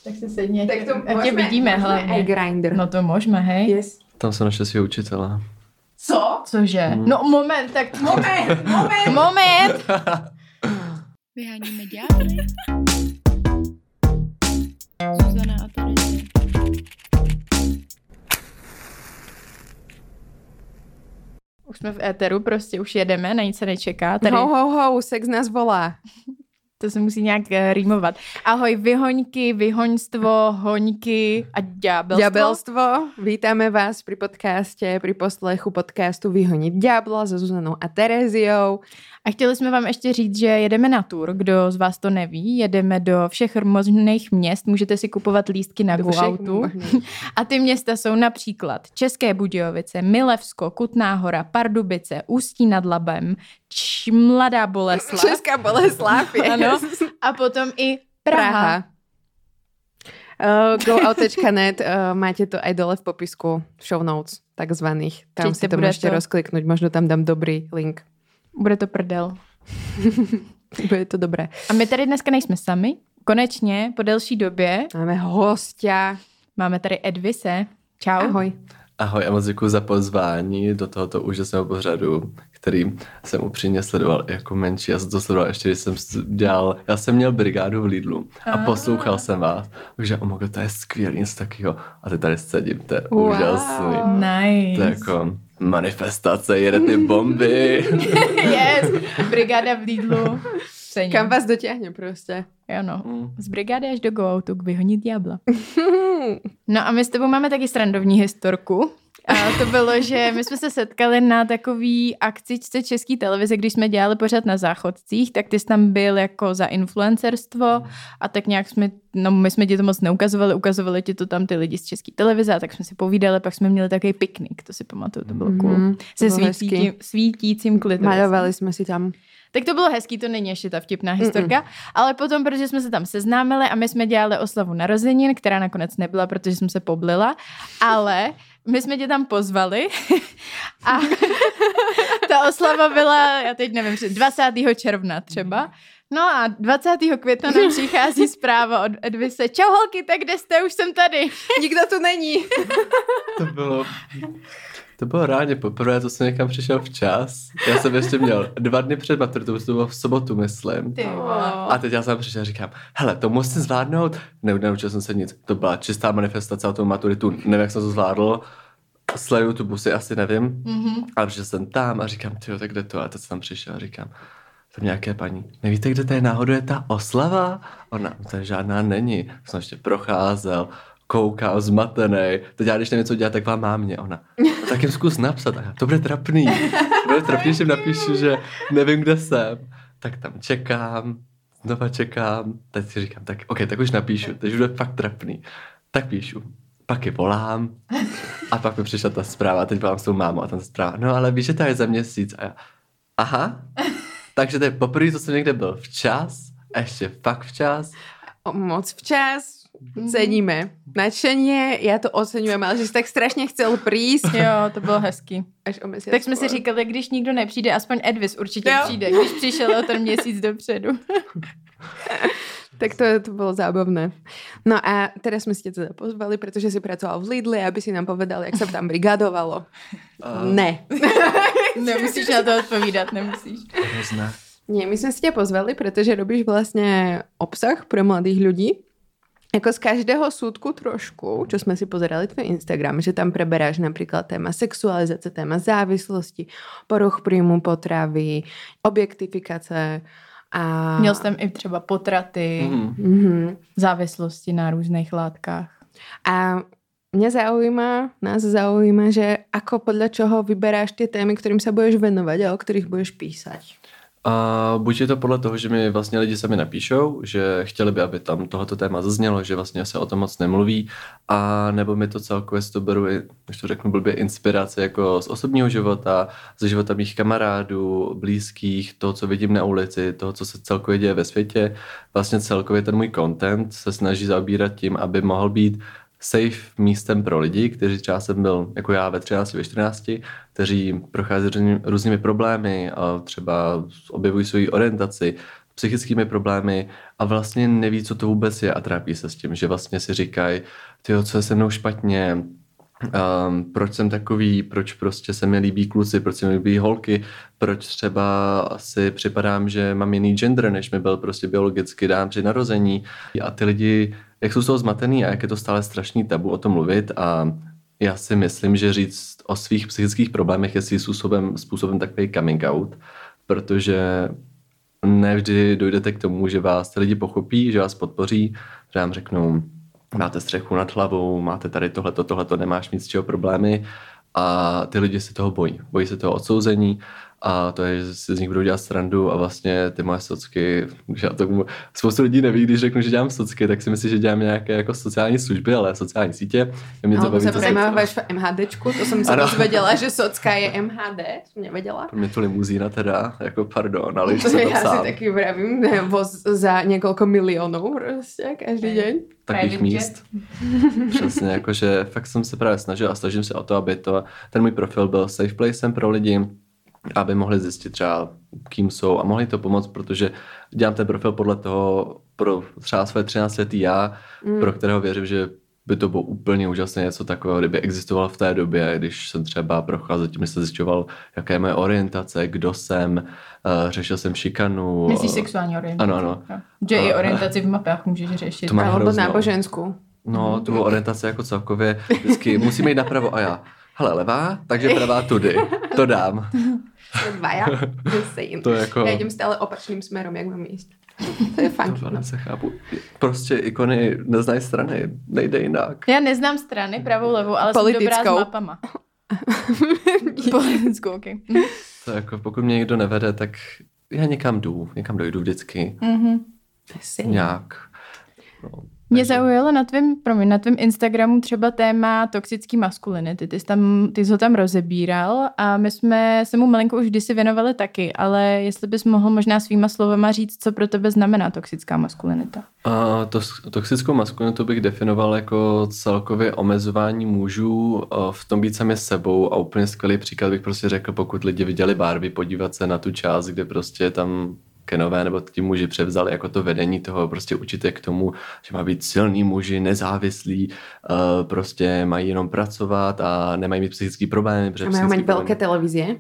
Tak se sedně, Tak to ať tě vidíme hlavně. Grindr. No to můžeme, hej. Yes. Tam se našli svého učitele. Co? Cože? No moment, tak moment. Vyháníme ďábly. Zuzana a Terezie. Už jsme v éteru, prostě už jedeme, na nic se nečeká. Tady Ho, sex nás volá. to se musí nějak rýmovat. Ahoj, vyhoňky, vyhoňstvo, hoňky a ďábelstvo. Ďábelstvo. Vítáme vás pri podcaste, pri poslechu podcastu Vyhoniť ďábla so Zuzanou a Tereziou. A chtěli jsme vám ještě říct, že jedeme na tour, kdo z vás to neví, jedeme do všech možných měst, můžete si kupovat lístky na GoAutu. A ty města jsou například České Budějovice, Milevsko, Kutná Hora, Pardubice, Ústí nad Labem, Mladá Boleslav. Česká Boleslav, yes. Ano. A potom i Praha. GoOut.net, máte to aj dole v popisku, show notes takzvaných. Tam si to môžete rozkliknúť, možno tam dám dobrý link. Bude to prdel. Bude to dobré. A my tady dneska nejsme sami. Konečně, po delší době. Máme hostia. Máme tady Edvise. Čau. Ahoj. Ahoj a moc děkuji za pozvání do tohoto úžasného pořadu, který jsem upřímně sledoval jako menší. Já jsem to sledoval ještě, když jsem já jsem měl brigádu v Lidlu a poslouchal jsem vás. Takže to je skvělý, něco takového. A ty tady sedím, to je úžasný. Nice. To je jako manifestace, jede ty bomby. Yes, brigáda v Lidlu. Cením. Kam vás dotiahne prostě. Ano, z brigády až do GoAutu k Vyhonit ďábla. No a my s tebou máme taky srandovní historku. A to bylo, že my jsme se setkali na takový akcičce České televize, když jsme dělali pořád na Záchodcích, tak ty jsi tam byl jako za influencerstvo a tak nějak my jsme ti to moc neukazovali, ukazovali ti to tam ty lidi z České televize a tak jsme si povídali, pak jsme měli takový piknik, to si pamatuju, to bylo cool. Se svítícím klitorisem. Malovali jsme si tam. Tak to bylo hezký, to není ještě ta vtipná historka, ale potom, protože jsme se tam seznámili a my jsme dělali oslavu narozenin, která nakonec nebyla, protože jsem se poblila, ale my jsme tě tam pozvali a ta oslava byla, já teď nevím, 20. června třeba. No a 20. května nám přichází zpráva od Edvise. Čau holky, tak kde jste? Už jsem tady. Nikdo tu není. To bylo rádi poprvé, to jsem někam přišel včas. Já jsem ještě měl 2 dny před maturitou, to bylo v sobotu, myslím. A teď já jsem přišel a říkám, hele, to musím zvládnout. Neučil jsem se nic, to byla čistá manifestace a tou maturitu, nevím, jak jsem to zvládl. Sleduju tu busy, asi nevím, ale přišel jsem tam a říkám, tyjo, tak kde to? A teď jsem tam přišel a říkám, tam nějaké paní, nevíte, kde tady náhodou je ta oslava? Ona, to žádná není. Jsem ještě procházel, koukal, zmatenej. Teď já, když nevím, co dělat, tak vám mámě. Ona, tak jim zkus napsat. A já, to bude trapný. Že jim napíšu, že nevím, kde jsem. Tak tam znova čekám. Teď si říkám, tak už napíšu. Teď už bude fakt trapný. Tak píšu. Pak je volám. A pak mi přišla ta zpráva. Teď volám s tou mámou a tam ta zpráva. No ale víš, že to je za měsíc. A já, aha. Takže to je poprvé, co jsem někde byl včas. A ještě fakt včas. Moc včas. Ceníme. Nadšenie, já to oceňujem, ale že jsi tak strašně chcel prísť. Jo, to bylo hezký. Až o měsíc. Tak jsme si říkali, když nikdo nepřijde, aspoň Edvis určitě přijde, když přišel o ten měsíc dopředu. Tak to bylo zábavné. No a teraz jsme si tě teda pozvali, protože si pracoval v Lidli, aby si nám povedal, jak se tam brigádovalo. Ne. Nemusíš na to odpovídat, nemusíš. Nie, my jsme si tě pozvali, protože robíš vlastně obsah pro mladých ľudí. Jako z každého súdku trošku, čo sme si pozerali tvoj Instagram, že tam preberáš napríklad téma sexualizace, téma závislosti, poruch príjmu potravy, objektifikace a... Měl jsi tam i třeba potraty, závislosti na různých látkách. A nás zaujíma, že ako podľa čoho vyberáš tie témy, ktorým sa budeš venovať a o ktorých budeš písať. A buď je to podle toho, že mi vlastně lidi sami napíšou, že chtěli by, aby tam tohoto téma zaznělo, že vlastně se o tom moc nemluví, a nebo mi to celkově to beru, když to řeknu blbě, inspirace jako z osobního života, ze života mých kamarádů, blízkých, toho, co vidím na ulici, toho, co se celkově děje ve světě. Vlastně celkově ten můj content se snaží zaobírat tím, aby mohl být safe místem pro lidi, kteří třeba jsem byl jako já ve 13, ve 14, kteří prochází různými problémy a třeba objevují svoji orientaci, psychickými problémy a vlastně neví, co to vůbec je a trápí se s tím, že vlastně si říkají, tyjo, co je se mnou špatně, proč jsem takový, proč prostě se mi líbí kluci, proč se mi líbí holky, proč třeba si připadám, že mám jiný gender, než mi byl prostě biologicky dán při narození. A ty lidi, jak jsou z toho zmatený a jak je to stále strašný tabu o tom mluvit a já si myslím, že říct o svých psychických problémech je svým způsobem takový coming out, protože nevždy dojdete k tomu, že vás ty lidi pochopí, že vás podpoří, že vám řeknou, máte střechu nad hlavou, máte tady tohleto, nemáš mít z čeho problémy a ty lidi se toho bojí. Bojí se toho odsouzení a to je, že si z nich budou dělat srandu a vlastně ty moje socky, že já tomu spoustu lidí neví, když řeknu, že dělám socky, tak si myslí, že dělám nějaké jako sociální služby, ale sociální sítě. Mě to baví, máš v MHDčku, to jsem se dozvěděla, že socka je MHD, jsem nevěděla. Pro mě to limuzína teda, jako pardon, ale už to jsem to já sám. si taky vravím, voz za několik milionů prostě každý den. Takových míst. Přesně, jakože fakt jsem se právě snažil a snažím se o to, aby ten můj profil byl safe placem pro lidi, aby mohli zjistit třeba, kým jsou a mohli to pomoct, protože dělám ten profil podle toho pro třeba své 13letý já, pro kterého věřím, že by to bylo úplně úžasné něco takového, kdyby existoval v té době, když jsem třeba procházel tím, že jsem zjišťoval, jaká je moje orientace, kdo jsem, řešil jsem šikanu. Myslíš sexuální orientaci? Ano. Že i orientaci v mapách můžeš řešit. To mám alebo hroznou. náboženskou. No, tu orientaci jako celkově vždycky musíme jít napravo a já. Hele, levá, takže pravá tudy. To dám. Dvaja. To jako... Já jdem stále opačným směrem, jak mám jíst. To je fakt. To se chápu. Prostě ikony neznají strany. Nejde jinak. Já neznám strany, pravou, levou, ale politickou. jsem dobrá s mapama. Politickou, okay. To jako, pokud mě někdo nevede, tak já někam dojdu vždycky. Nějak. No. Mě zaujalo na tvém Instagramu třeba téma toxický maskulinity. Ty jsi ho tam rozebíral a my jsme se mu malinko už kdysi věnovali taky, ale jestli bys mohl možná svýma slovama říct, co pro tebe znamená toxická maskulinita. Toxickou maskulinitu bych definoval jako celkově omezování mužů v tom být sami sebou a úplně skvělý příklad bych prostě řekl, pokud lidi viděli Barbie, podívat se na tu část, kde prostě tam Kenové nebo ti muži převzali jako to vedení toho, prostě učit je k tomu, že má být silný muži, nezávislí, prostě mají jenom pracovat a nemají mít psychický problémy. A mají mít velké televize?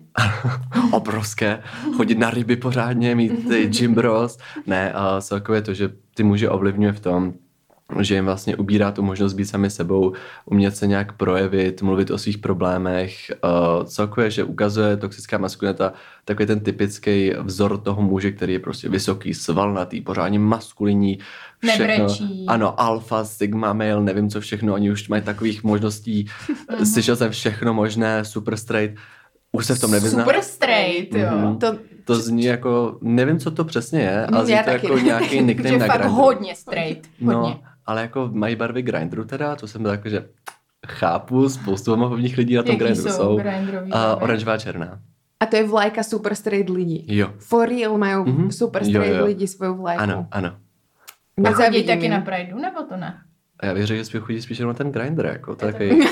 Obrovské. Chodit na ryby pořádně, mít gym bros. Ne, a celkově to, že ty muži ovlivňuje v tom, že jim vlastně ubírá tu možnost být sami sebou, umět se nějak projevit, mluvit o svých problémech. Celkově, že ukazuje toxická maskulinita takový ten typický vzor toho muže, který je prostě vysoký, svalnatý, pořádně maskulinní. Nebrečí. Ano, alfa, sigma, male, nevím co všechno, oni už mají takových možností. Slyšel jsem všechno možné, super straight. Už se v tom nevyznám. Super straight, jo. To zní jako, nevím, co to přesně je, ale zní to jako nějaký nickname na Grindru. Grindru. Hodně straight, hodně. No, ale jako mají barvy Grindru teda, to jsem tak, že chápu, spoustu homofobiních lidí na tom Grindru jsou. Oranžová černá. A to je vlajka super straight lidí. Jo. For real mají super straight lidi svou vlajku. Ano. A chodí taky na Prideu, nebo to ne? A já věřím, že chodí spíš na ten Grindr, jako takový.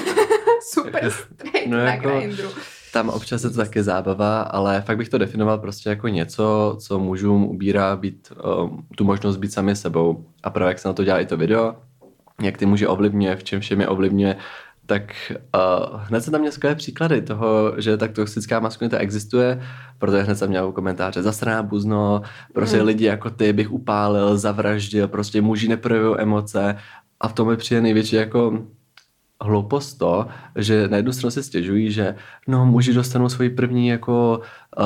Super straight no, na jako, Grindru. Tam občas je to taky zábava, ale fakt bych to definoval prostě jako něco, co mužům ubírá být, tu možnost být sami sebou. A právě jak se na to dělá i to video, jak ty muži ovlivňuje, v čem všem je ovlivňuje, tak hned se tam měl skvělé příklady toho, že tak toxická maskulinita existuje, protože hned jsem měl komentáře zasraná buzno, prostě lidi jako ty bych upálil, zavraždil, prostě muži neprojevují emoce a v tom mi přijde největší jako hloupost to, že na jednu stranu si stěžují, že no muži dostanou svoji první jako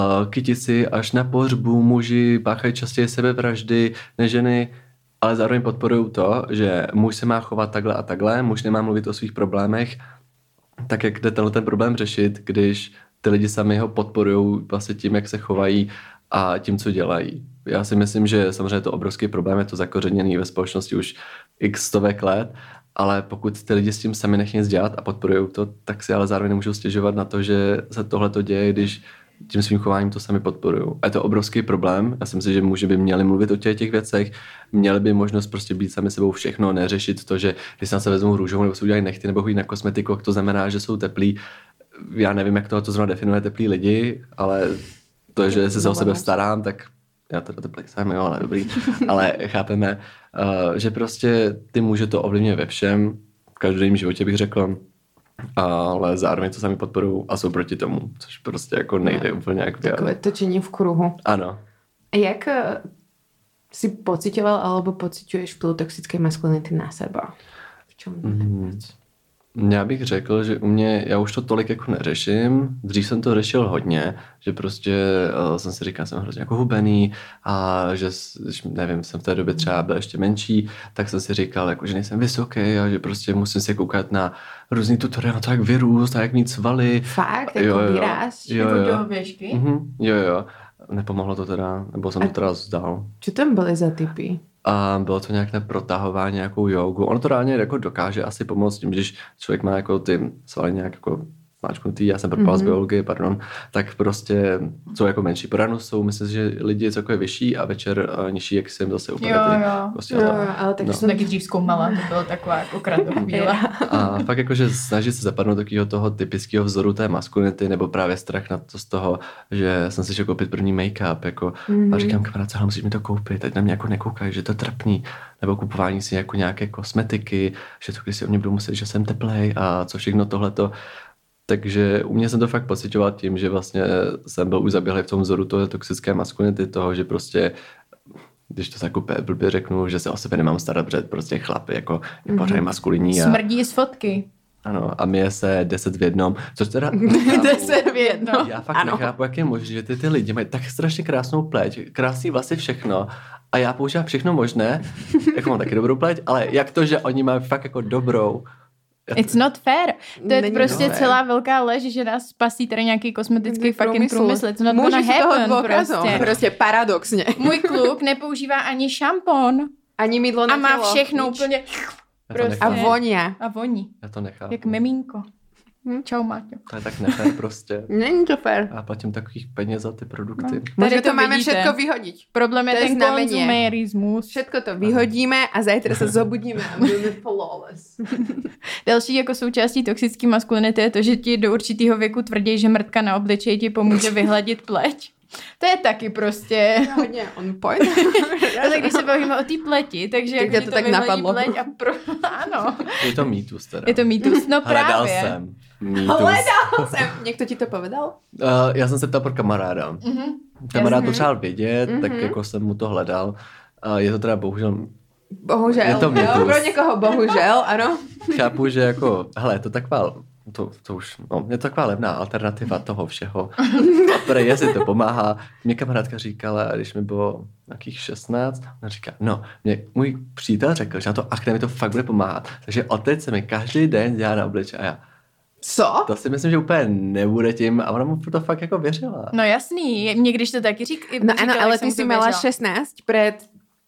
kytici až na pohřbu, muži páchají častěji sebevraždy než ženy, ale zároveň podporují to, že muž se má chovat takhle a takhle, muž nemá mluvit o svých problémech, tak jak jde ten problém řešit, když ty lidi sami ho podporují vlastně tím, jak se chovají a tím, co dělají. Já si myslím, že samozřejmě je to obrovský problém, je to zakořeněný ve společnosti už x stovek let, ale pokud ty lidi s tím sami nechtějí nic dělat a podporují to, tak si ale zároveň nemůžou stěžovat na to, že se tohle to děje, když tím svým chováním to sami podporují. A je to obrovský problém. Já si myslím, že muži by měli mluvit o těch věcech, měli by možnost prostě být sami sebou všechno, neřešit to, že když se vezmou růžovou nebo si udělají nechty nebo chodí na kosmetiku, jak to znamená, že jsou teplí. Já nevím, jak to zrovna definuje teplí lidi, ale to, že se o sebe starám, tak já teda to plexám, jo, ale dobrý, ale chápeme, že prostě ty muže to ovlivňuje ve všem, v každodenním životě bych řekl, ale zároveň to sami podporují a jsou proti tomu, což prostě jako nejde úplně jak vyjádřit. Takové točení v kruhu. Ano. A jak si pociťoval alebo pociťuješ vplyv toxické maskulinity na seba? V čom? Já bych řekl, že u mě, já už to tolik jako neřeším, dřív jsem to řešil hodně, že prostě jsem si říkal, jsem hrozně jako hubený a že, nevím, jsem v té době třeba byl ještě menší, tak jsem si říkal, jako, že nejsem vysoký a že prostě musím si koukat na různý tutoriály, to jak vyrůst a jak mít svaly. Fakt? Jako výraz? Jako do věžky? Jo. Nepomohlo to teda, nebo jsem to teda vzdal. Co tam byly za typy? A bylo to nějak na protahování, nějakou jogu. Ono to reálně jako dokáže asi pomoct tím, když člověk má jako ty svaly nějak jako máčknutý, já jsem propal z biologie, pardon, tak prostě jsou jako menší. Po ránu jsou, myslím, že lidi celkově vyšší a večer nižší, jak jsem zase úplně Jo, ale tak jsem taky dřív zkoumala, to bylo taková jako kratochvíle. A fakt jakože snažit se zapadnout takového toho typického vzoru té maskulinity, nebo právě strach na to z toho, že jsem si šel koupit první make-up, jako a říkám kamarádce, musíš mi to koupit, teď na mě jako nekoukají, že to je trapný, nebo kupování si jako nějaké kosmetiky, že to když si o mě budou muset, že jsem teplej a co všechno tohleto. Takže u mě jsem to fakt pocitoval tím, že vlastně jsem byl už zaběhlý v tom vzoru toho toxické maskulinity, toho, že prostě, když to jako blbě řeknu, že se o sebe nemám starat, protože prostě chlapy jako pořád maskulinní. Smrdí z fotky. Ano, a my se 10 v jednom, což teda... 10 v jednom. Já fakt nechápu, jak je možné, že ty lidi mají tak strašně krásnou pleť, krásný vlasy, všechno, a já používám všechno možné, jako mám taky dobrou pleť, ale jak to, že oni mají fakt jako dobrou. It's not fair. To je Není prostě fair. celá velká lež, že nás spasí tady nějaký kosmetický fucking průmysl. It's not gonna Můžeš toho happen prostě. Prostě paradoxně. Můj kluk nepoužívá ani šampon Ani mydlo na a má tělo. všechno Nič. úplně prostě. A vonia. A voní. Já to nechápu. Jak miminko. Čau, Máťo. To je tak nefér prostě. Není to fér. A platím takových peněz za ty produkty. Možná to máme vidíte. všetko vyhodiť. Problém je To je ten znamenie. konzumerismus. Všetko to vyhodíme a zajtra se zobudíme a budeme flawless. Další jako součástí toxické maskulinity je to, že ti do určitého věku tvrdí, že mrtka na obličeji ti pomůže vyhladit pleť. To je taky prostě... Hodně on point. Ale když se bavíme o té pleti, takže Tak jak tě ti to tak vyhladí napadlo. pleť a ano. Je to mýtus teda. Je to mýtus, no Hledal právě. jsem. Mýtus. Hledal jsem. Někdo ti to povedal? Já jsem se ptal pro kamaráda. Kamarád potřeboval vědět, tak jako jsem mu to hledal. Je to teda bohužel... Bohužel. Je to mýtus. Jo, pro někoho bohužel, ano. Chápu, že jako, hele, to taková... To už, no, je to taková levná alternativa toho všeho. A prej, jestli to pomáhá. Mě kamarádka říkala, když mi bylo nějakých 16, ona říká, no, můj přítel řekl, že na to akné mi to fakt bude pomáhat. Takže od teď se mi každý den dělá na obliče a já. Co? To si myslím, že úplně nebude tím a ona mu to fakt jako věřila. No jasný, mě když to taky No ano, ale ty si mala 16 před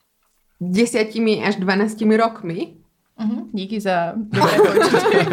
10 až 12 rokmi. Díky za dobré počty.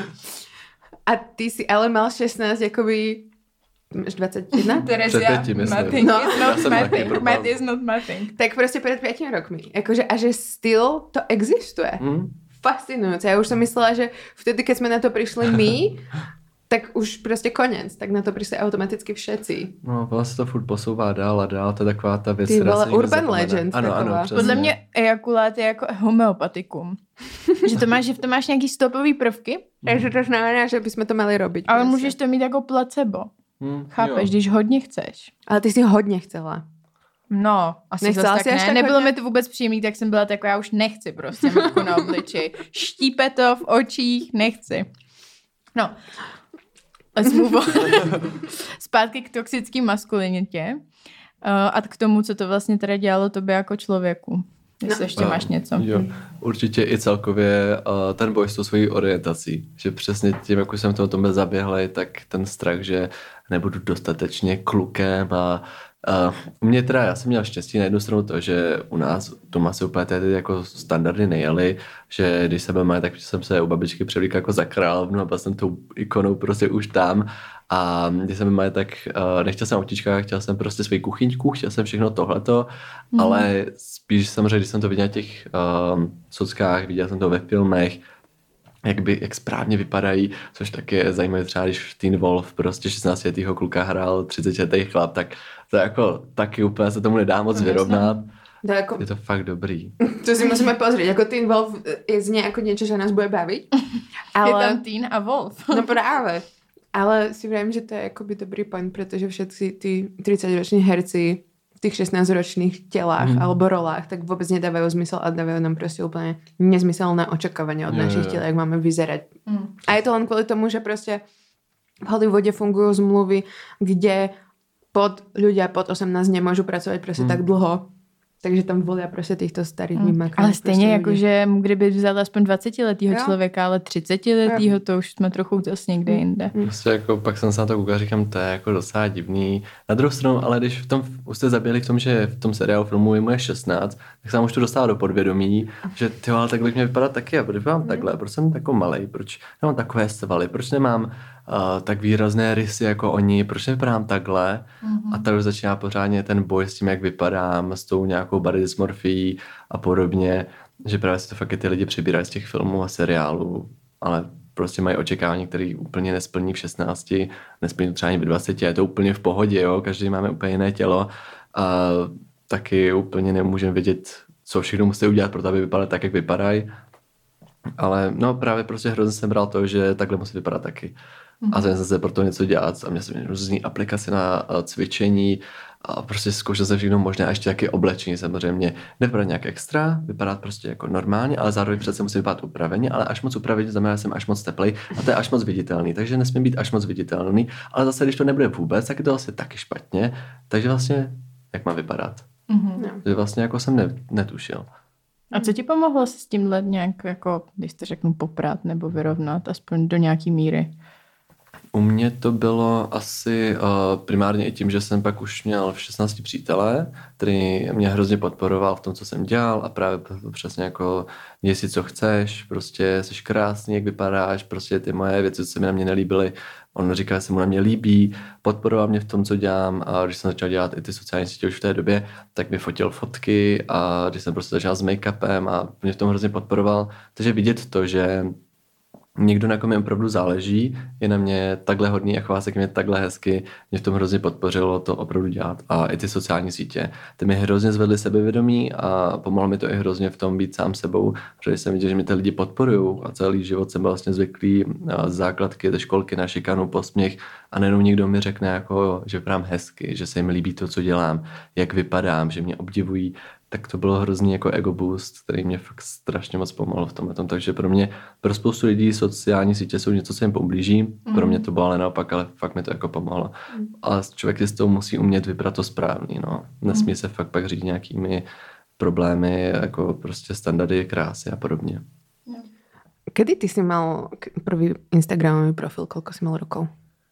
A ty si ale mal 16 jakoby až 21? Terezia, Před 5, myslím. mathing No. is Já not jsem taky mathing. propal. Math is not mathing. Tak prostě před 5 rokmi. Jakože, a že still to existuje. Fascinujúce. Ja už som myslela, že vtedy, keď sme na to prišli my, tak už prostě konec. Tak na to přišli automaticky všetci. No, vlastně to furt posouvá dál a dál, to je taková ta věc, Ty která vole, se nikdy urban nezapomene. legend Ano, taková. ano, přesně. Podle mě ejakulát je jako homeopatikum. že v tom máš nějaký stopový prvky, Takže to znamená, že bychom to mali robiť. ale prostě. můžeš to mít jako placebo. Chápeš, jo. když hodně chceš. Ale ty si hodně chcela. No, asi Nechcela zase jsi tak až ne. tak Nebylo hodně? mi to vůbec příjemný, tak jsem byla taková, já už nechci prostě mrtku na obličeji. Štípe to v očích, nechci. No, let's move on. Zpátky k toxické maskulinitě a k tomu, co to vlastně teda dělalo tobě jako člověku. Jestli ještě máš něco. Jo, určitě i celkově ten boj s tou svojí orientací, že přesně tím, jak už jsem to tomhle zaběhlej, tak ten strach, že nebudu dostatečně klukem a mě teda, já jsem měl štěstí na jednu stranu to, že u nás doma se úplně tedy jako standardy nejeli, že když jsem byl malý, tak jsem se u babičky převlíkal jako za královnu a byl jsem tou ikonou prostě už tam a když jsem byl malý, tak nechtěl jsem autíčka, chtěl jsem prostě svoji kuchyňku, chtěl jsem všechno tohleto, ale spíš samozřejmě, když jsem to viděl na těch sockách, viděl jsem to ve filmech, jak správně vypadají, což taky je zajímavé třeba, když Teen Wolf prostě 16letýho kluka hrál 30letý chlap, tak to jako taky úplně se tomu nedá moc vyrovnat. Jako, je to fakt dobrý. To si musíme pozrieť, jako Teen Wolf znie jako niečo, že nás bude baviť. Ale... Je tam Teen a Wolf. No práve. Ale si viem, že to je akoby dobrý point, pretože všetci tí 30-roční herci v tých 16-ročných telách alebo rolách tak vôbec nedávajú zmysel a dávajú nám proste úplne nezmyselné očakávania od našich tel, jak máme vyzerať. A je to len kvôli tomu, že proste v Hollywoode fungujú zmluvy, kde ľudia pod 18 nemôžu pracovať proste tak dlho. Takže tam volia prostě těchto starých výmaků. Ale stejně jako, že kdyby vzal aspoň 20letýho člověka, ale 30letýho, to už jsme trochu zase někde jinde. Prostě jako pak jsem se na to koukal, říkám, to je jako docela divný. Na druhou stranu, ale když už jste zabili v tom, že v tom seriálu filmu je moje 16, tak jsem už to dostal do podvědomí, že tyjo, ale tak bych mě vypadat taky, a proč mám takhle, proč jsem takový malej, proč nemám takové svaly, proč nemám tak výrazné rysy jako oni, proč nevypadám takhle a tady už začíná pořádně ten boj s tím, jak vypadám, s tou nějakou body dysmorfií a podobně, že právě se to fakt ty lidi přibírají z těch filmů a seriálů, ale prostě mají očekávání, které úplně nesplní v 16, nesplní třeba ani v 20 a je to úplně v pohodě, jo? Každý máme úplně jiné tělo a taky úplně nemůžeme vědět, co všechno musí udělat pro to, aby vypadali tak, jak vypadají, ale no právě prostě hrozně jsem bral to, že takhle musí vypadat taky. A jsem se pro to něco dělat a měl jsem různý aplikace na cvičení a prostě zkoušel jsem všechno možné a ještě taky oblečení samozřejmě. Nevypadat nějak extra, vypadat prostě jako normálně, ale zároveň přece musí vypadat upraveně, ale až moc upraveně znamená, že jsem až moc teplej a to je až moc viditelný, takže nesmím být až moc viditelný, ale zase když to nebude vůbec, tak je to vlastně taky špatně, takže vlastně jak má vypadat. Že vlastně jako jsem netušil. A co ti pomohlo se s tímhle nějak, jako, když to řeknu, poprat nebo vyrovnat, aspoň do nějaký míry? U mě to bylo asi primárně i tím, že jsem pak už měl v 16 přítele, který mě hrozně podporoval v tom, co jsem dělal a právě přesně jako děj si, co chceš, prostě jsi krásný, jak vypadáš, prostě ty moje věci, co se mi na mě nelíbily, on říkal, že se mu na mě líbí, podporoval mě v tom, co dělám a když jsem začal dělat i ty sociální sítě už v té době, tak mi fotil fotky a když jsem prostě začal s make-upem a mě v tom hrozně podporoval, takže vidět to, že někdo, na kom mi opravdu záleží, je na mě takhle hodný a chová se k mě takhle hezky, mě v tom hrozně podpořilo to opravdu dělat. A i ty sociální sítě, ty mi hrozně zvedly sebevědomí a pomohlo mi to i hrozně v tom být sám sebou, protože jsem viděl, že mi ty lidi podporují a celý život jsem byl vlastně zvyklý z základky, ze školky na šikanu, posměch a nejenom někdo mi řekne, jako, že vypadám hezky, že se jim líbí to, co dělám, jak vypadám, že mě obdivují, tak to bylo hrozný jako ego boost, který mě fakt strašně moc pomohl v tomhle. Takže pro spoustu lidí sociální sítě jsou něco, co jim poblíží. Pro mě to bylo ale naopak, ale fakt mi to jako pomohlo. A člověk si s toho musí umět vybrat to správný, no. Nesmí se fakt pak říct nějakými problémy, jako prostě standardy krásy a podobně. Kedy ty si mal prvý Instagramový profil? Koľko si mal rokov?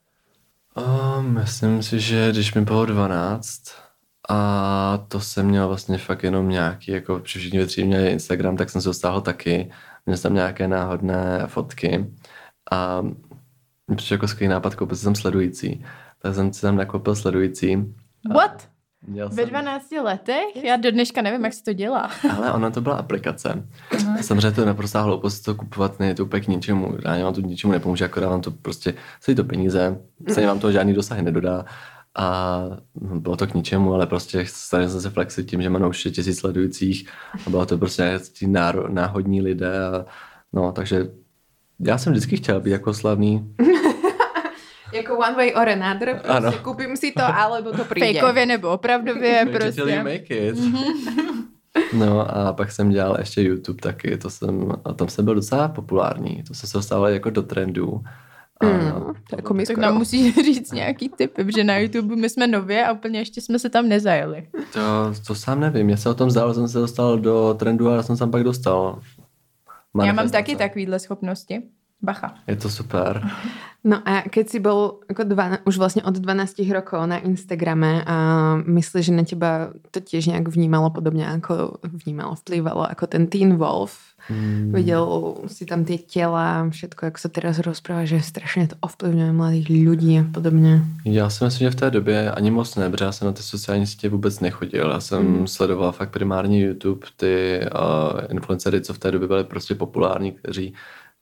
Myslím si, že když mi bylo 12 a to jsem měl vlastně fakt jenom nějaký, jako všichni ve třídě měli Instagram, tak jsem se ho stáhl taky. Měl jsem tam nějaké náhodné fotky a mi přišel jako skvělý nápad koupit si tam sledující. Tak jsem si tam nakoupil sledující. What? Ve 12 letech? Já do dneška nevím, jak se to dělá. Ale ona to byla aplikace. Samozřejmě to je naprosto hloupost to kupovat, ne, je to úplně k ničemu. Já vám to ničemu nepomůže, akorát vám to prostě stojí to peníze, stejně vám to žádný dosah nedodá. A bylo to k ničemu, ale prostě snažil jsem se flexit tím, že mám už 1000 sledujících a bylo to prostě náhodní lidé. A, no, takže já jsem vždycky chtěl být jako slavný. Jako one way or another, prostě koupím si to, alebo to přijde. Fejkově nebo opravdově prostě. Make it. No a pak jsem dělal ještě YouTube taky, a tam jsem byl docela populární, to jsem se dostával jako do trendu. Tak nám musíš říct nějaký tip, protože na YouTube my jsme nově a úplně ještě jsme se tam nezajeli. To sám nevím, já se o tom zdál, jsem se dostal do trendu a já jsem se tam pak dostal. Já mám taky takovýhle schopnosti. Bacha. Je to super. No a keď si bol ako už vlastne od 12 rokov na Instagrame a myslíš, že na teba to tiež nejak vnímalo podobne, ako vplývalo ako ten Teen Wolf? Videl si tam tie tela, všetko, jak sa teraz rozpráva, že strašne to ovplyvňuje mladých ľudí a podobně. Já si myslím, že v té době ani moc ne, protože já jsem na ty sociální sítě vůbec nechodil. Já jsem sledoval fakt primárně YouTube, ty influencery, co v té době byly prostě populární, kteří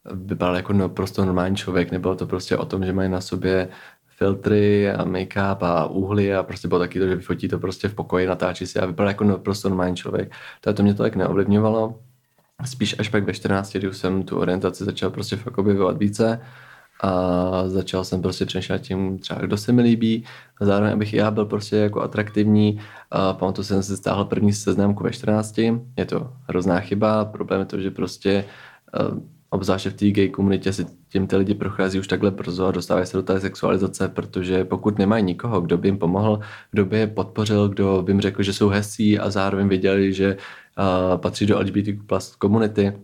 vypadal jako naprosto normální člověk, nebylo to prostě o tom, že mají na sobě filtry a make-up a úhly a prostě bylo taky to, že vyfotí to prostě v pokoji, natáčí si a vypadal jako naprosto normální člověk. To mě to tak neovlivňovalo. Spíš až pak ve 14, kdy už jsem tu orientaci začal prostě fakt objevovat více a začal jsem prostě přemýšlet tím třeba, kdo se mi líbí a zároveň, abych já byl prostě jako atraktivní. Pamatuju, jsem si stáhl první seznamku ve 14. Je to hrozná chyba, problém je to, že prostě obzvláště v té gay komunitě si tím ty lidi prochází už takhle brzo a dostávají se do té sexualizace, protože pokud nemají nikoho, kdo by jim pomohl, kdo by je podpořil, kdo by jim řekl, že jsou hezcí a zároveň věděli, že patří do LGBTQ plus komunity,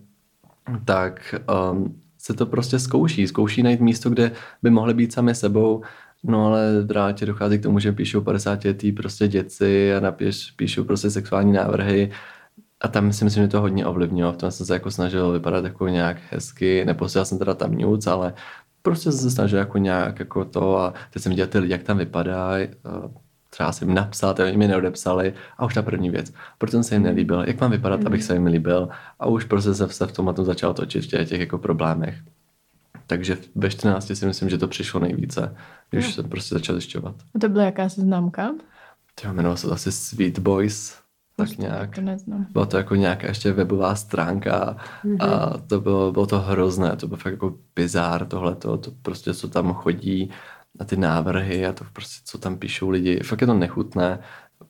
tak se to prostě zkouší najít místo, kde by mohli být sami sebou, no ale v realitě dochází k tomu, že píšou 50letí prostě děci a píšou prostě sexuální návrhy a tam si myslím, že to hodně ovlivnilo. V tom jsem se jako snažil vypadat jako nějak hezky, neposílal jsem teda tam nudes, ale prostě jsem se snažil jako nějak jako to a teď jsem viděl ty lidi, jak tam vypadají, třeba jsem jim napsal, to mi neodepsali a už ta první věc. Proto jsem se jim nelíbil, jak mám vypadat, abych se jim líbil a už prostě se v tomhle začal točit v těch jako problémech. Takže ve 14 si myslím, že to přišlo nejvíce, když jsem prostě začal zjišťovat. A to byla jaká seznamka? Jmenoval se to asi Sweet Boys, tak nějak. To neznám. Byla to jako nějaká ještě webová stránka a to bylo to hrozné, to bylo fakt jako bizár tohleto, to prostě co tam chodí a ty návrhy a to prostě co tam píšou lidi, fakt je to nechutné.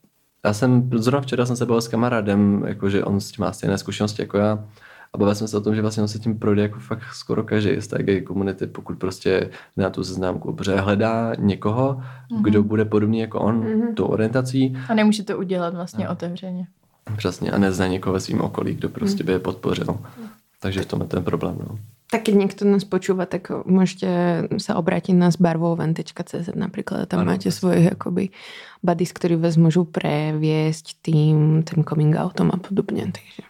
Zrovna včera jsem se bavil s kamarádem, jakože on s tím má stejné zkušenosti jako já a bavili jsme se o tom, že vlastně on se tím projde jako fakt skoro každý z té gay komunity, pokud prostě na tu seznamku, protože hledá někoho, kdo bude podobný jako on, tou orientací. A nemůže to udělat vlastně otevřeně. Přesně, a nezná někoho ve svým okolí, kdo prostě by je podpořil. Takže v tom je ten problém. No. Tak keď niekto nás počúva, tak môžete sa obrátiť na zbarvoven.cz napríklad. Tam máte svojich akoby buddies, ktorí vás môžu previesť tým coming outom a podobne. Takže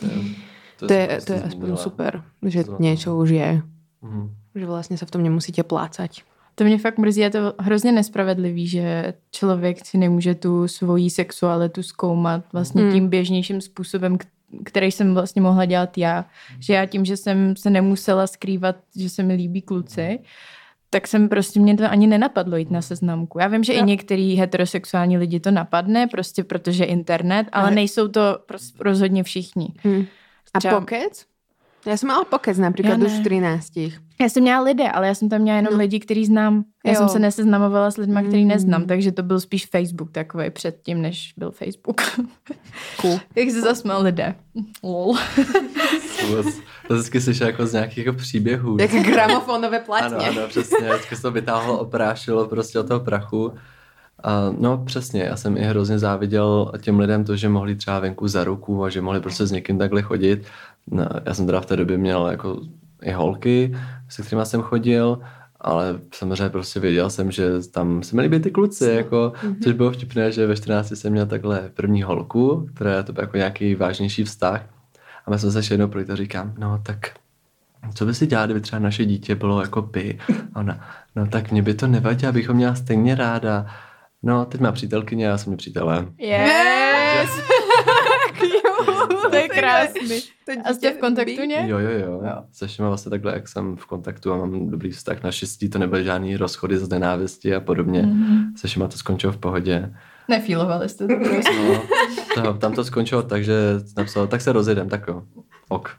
to je aspoň super, že niečo už je. Že vlastne sa v tom nemusíte plácať. To mě fakt mrzí, je to hrozně nespravedlivý, že člověk si nemůže tu svoji sexualitu zkoumat vlastně tím běžnějším způsobem, který jsem vlastně mohla dělat já. Že já tím, že jsem se nemusela skrývat, že se mi líbí kluci, tak jsem prostě, mě to ani nenapadlo jít na seznamku. Já vím, že i některý heterosexuální lidi to napadne, prostě protože internet, ale nejsou to prostě rozhodně všichni. A pokec? Já jsem mala pokec například už v 13. Já jsem měla lidé, ale já jsem tam měla jenom lidi, který znám. Já jsem se neseznamovala s lidma, který neznám, takže to byl spíš Facebook takovej předtím, než byl Facebook. Cool. Jak se zasměl lidé. Lol. To vždycky slyšel jako z nějakých jako příběhů. Jak gramofonové platně. Ano, přesně. Vždycky se to vytáhlo, oprášilo prostě od toho prachu. No přesně, já jsem i hrozně záviděl těm lidem to, že mohli třeba venku za ruku a že mohli prostě s někým takhle chodit. No, já jsem teda v té době měl jako i holky, se kterýma jsem chodil, ale samozřejmě prostě věděl jsem, že tam se mi líbí ty kluci, jako, což bylo vtipné, že ve 14 jsem měl takhle první holku, která to byl jako nějaký vážnější vztah a my jsme se ještě jednou projít a říkám, no tak co by si dělala, kdyby třeba naše dítě bylo jako by? A ona, no tak mě by to nevadilo, abych ho měla stejně ráda. No, teď má přítelkyně, já jsem přítelem. Yes! To je krásný. A jste v kontaktu nějak? Jo. Se všema vlastně takhle, jak jsem v kontaktu a mám dobrý vztah. Naštěstí to nebyly žádný rozchody z nenávisti a podobně. Se všema to skončilo v pohodě. Nefílovali jste to prostě. No, tam to skončilo tak, že napsal, tak se rozjedem, tak jo. Ok.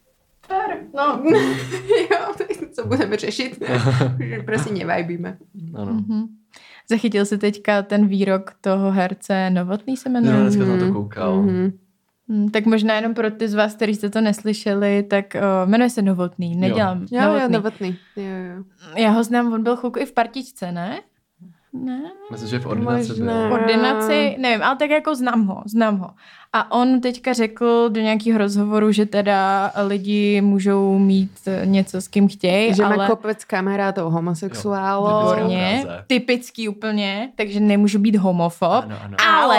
No. Jo, co budeme řešit? Prostě nevajbíme. Ano. Zachytil si teďka ten výrok toho herce Novotný se jmenuje? Jo, dneska jsem to koukal. Tak možná jenom pro ty z vás, kteří jste to neslyšeli, tak jmenuje se Novotný. Nedělám. Jo, Novotný. Jo. Já ho znám, on byl chvilku i v partičce, ne? Ne? Myslím, že v ordinaci byl. V ordinaci, nevím, ale tak jako znám ho. A on teďka řekl do nějakého rozhovoru, že teda lidi můžou mít něco s kým chtějí, že ale... má kopec kamarátov homosexuálů. Výborně, typický úplně, takže nemůžu být homofob, ano.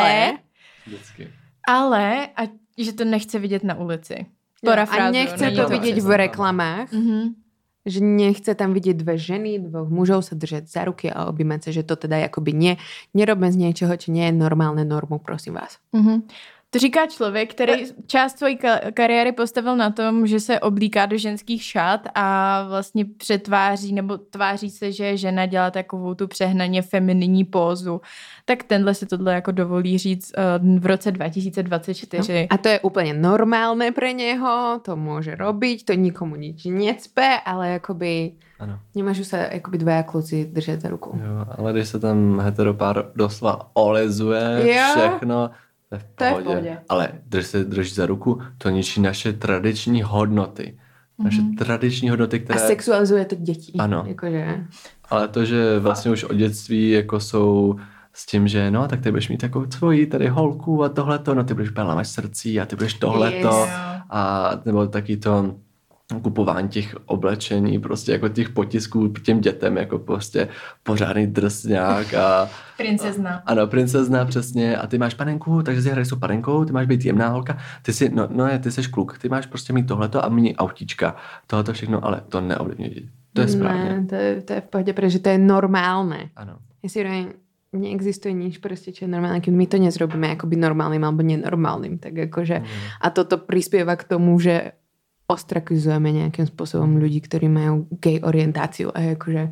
ale a že to nechce vidět na ulici. A nechce to vidět v reklamách. Že nechce tam vidieť dve ženy, dvoch mužov sa držať za ruky a objímať sa, že to teda akoby nerobme z niečoho, čo nie je normálne normu, prosím vás. To říká člověk, který část své kariéry postavil na tom, že se oblíká do ženských šat a vlastně přetváří nebo tváří se, že žena dělá takovou tu přehnaně femininní pózu. Tak tenhle si tohle jako dovolí říct v roce 2024. No. A to je úplně normálne pre neho, to môže robiť, to nikomu nič necpe, ale jakoby nemôžu sa jakoby dvaja kluci držet za ruku. Jo, ale když se tam heteropár doslova olezuje všechno, to je v pohodě. Ale když se drží za ruku, to ničí naše tradiční hodnoty. Naše tradiční hodnoty, které... A sexualizuje to děti. Ano. Jakože... Ale to, že vlastně už od dětství jako jsou s tím, že no, tak ty budeš mít takovou svoji tady holku a tohleto, no ty budeš lámat srdcí a ty budeš tohleto. A nebo taky to kupování těch oblečení, prostě jako těch potisků těm dětem, jako prostě pořádný drsňák a... Princezna. Ano, princezna, přesně. A ty máš panenku, takže si hraješ s panenkou, ty máš být jemná holka, ty si, ty seš kluk, ty máš prostě mít tohleto a mít autíčka. Tohleto všechno, ale to neovlivňuje děti. To je správně. Ne, to je v pohodě, protože to je normálne. Ano. Ja si hovorím, neexistuje nič proste, čo je normálne, keď my to nezrobíme akoby normálnym alebo nenormálnym. Tak akože, a toto prispieva k tomu, že ostrakizujeme nejakým spôsobom ľudí, ktorí majú gay orientáciu. A akože,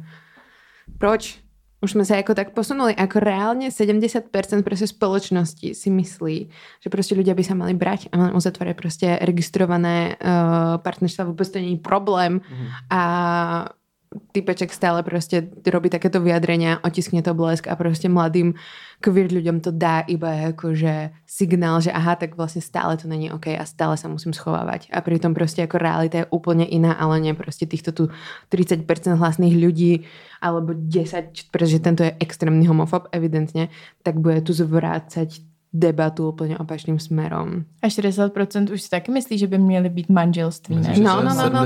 proč? Už sme sa ako tak posunuli. Ako reálne 70% proste spoločnosti si myslí, že proste ľudia by sa mali brať a mali uzatvárať proste registrované partnerstva. Vôbec to nie je problém. A typeček stále proste robí takéto vyjadrenia, otiskne to blesk a proste mladým queer ľuďom to dá iba akože signál, že aha, tak vlastne stále to není OK a stále sa musím schovávať. A pritom proste ako realita je úplne iná, ale nie proste týchto tu 30% hlasných ľudí alebo 10, pretože tento je extrémny homofob evidentne, tak bude tu zvrácať debatu úplně opačným směrem. A 60% už si taky myslí, že by měly být manželství, ne? No.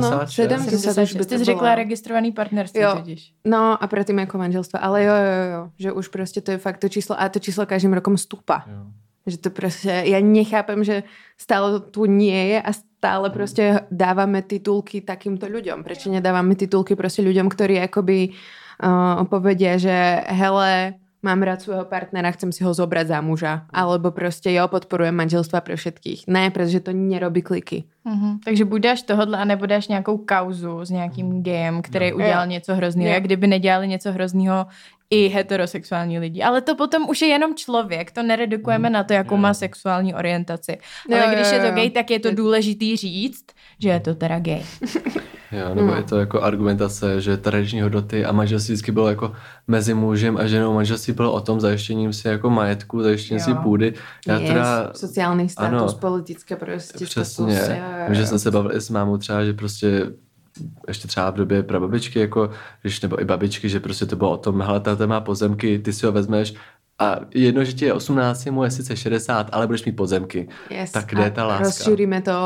70 už by to jsi řekla registrovaný partnerství totiž. No a predtým jako manželstvo. Ale jo. Že už prostě to je fakt to číslo a to číslo každým rokom stúpa. Jo. Že to prostě, já nechápem, že stále to tu nie je a stále prostě dáváme titulky takýmto ľuďom. Prečo nedávame titulky prostě ľuďom, ktorí akoby povedia, že hele, mám rád svojho partnera, chcem si ho zobrať za muža. Alebo prostě jo, podporujem manželstva pre všetkých. Ne, protože to nerobí kliky. Takže buď dáš tohodle, anebo dáš nějakou kauzu s nějakým gayem, který udělal něco hroznýho. Jak kdyby nedělali něco hroznýho i heterosexuální lidi. Ale to potom už je jenom člověk. To neredukujeme na to, jakou má sexuální orientaci. Ale když je to gay, tak je to důležitý říct, že je to teda gay. Jo, nebo je to jako argumentace, že tradiční hodnoty a manželství vždycky bylo jako mezi mužem a ženou. Manželství bylo o tom zajištěním si jako majetku, zajištěním si půdy. Já teda, sociální status, politické prostě přesně. Status. Že jsem se bavil i s mámou třeba, že prostě ještě třeba v době prababičky, jako, když, nebo i babičky, že prostě to bylo o tom, hele, tato má pozemky, ty si ho vezmeš a jedno, že ti je 18, mu je sice 60, ale budeš mít pozemky. Yes. Tak kde je ta láska? Rozšíríme to,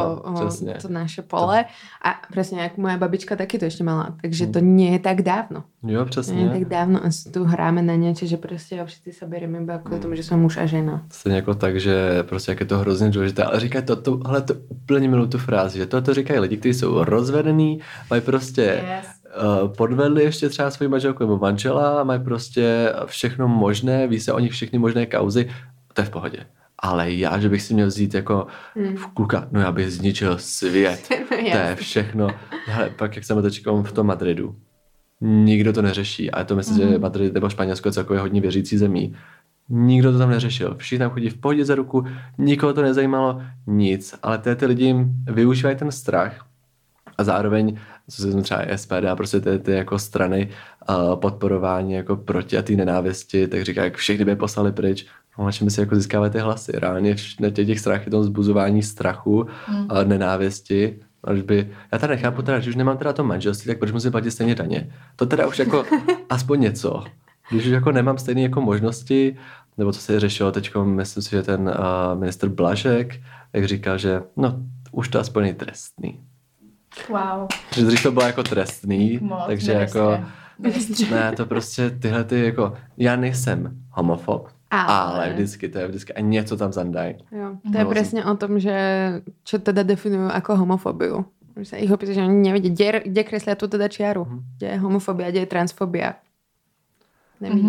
to naše pole. A presne, jak moja babička taky to ešte mala. Takže to nie je tak dávno. Jo, přesně. Nie je tak dávno a tu hráme na niečo, že prostě všichni sa berieme iba kvôli tomu, že som muž a žena. Stejně jako tak, že prostě jak je to hrozně důležité. Ale říkají to úplně miluji tu frázi, že to říkají lidi, kteří jsou rozvedený, mají prostě podvedli ještě třeba svoji manželku nebo manžela, mají prostě všechno možné, ví se o nich všechny možné kauzy, to je v pohodě. Ale já, že bych si měl vzít jako kluka, no já bych zničil svět. To je všechno. Hele, pak jak jsem to čekal v tom Madridu. Nikdo to neřeší. A to myslím, že Madrid nebo Španělsko je celkově hodně věřící zemí. Nikdo to tam neřešil. Všichni tam chodí v pohodě za ruku, nikoho to nezajímalo, nic. Ale ty lidi využívají ten strach a zároveň, co se třeba SPD a prostě ty jako strany podporování jako proti a ty nenávisti, tak říká, jak všechny by poslali pryč. No, na čem si jako získávají ty hlasy. Reálně na těch strach je to vzbuzování strachu a nenávisti. Já teda nechápu, že už nemám teda to manželství, tak proč musím platit stejně daně? To teda už jako aspoň něco. Když už jako nemám stejné jako možnosti, nebo co se řešilo teďko, myslím si, že ten ministr Blažek, jak říkal, že no, už to aspoň je trestný. Wow. Že dřív to bylo jako trestný, takže ministře. jako ne, to prostě tyhle ty jako, já nejsem homofob, ale vždycky to je vždycky a něco tam zandají. Jo, to je presne o tom, že čo teda definujú ako homofóbiu. Že sa ich opýta, že oni nevedia, kde kreslia tu teda čiaru. Kde je homofóbia, kde je transfóbia. Nevidí.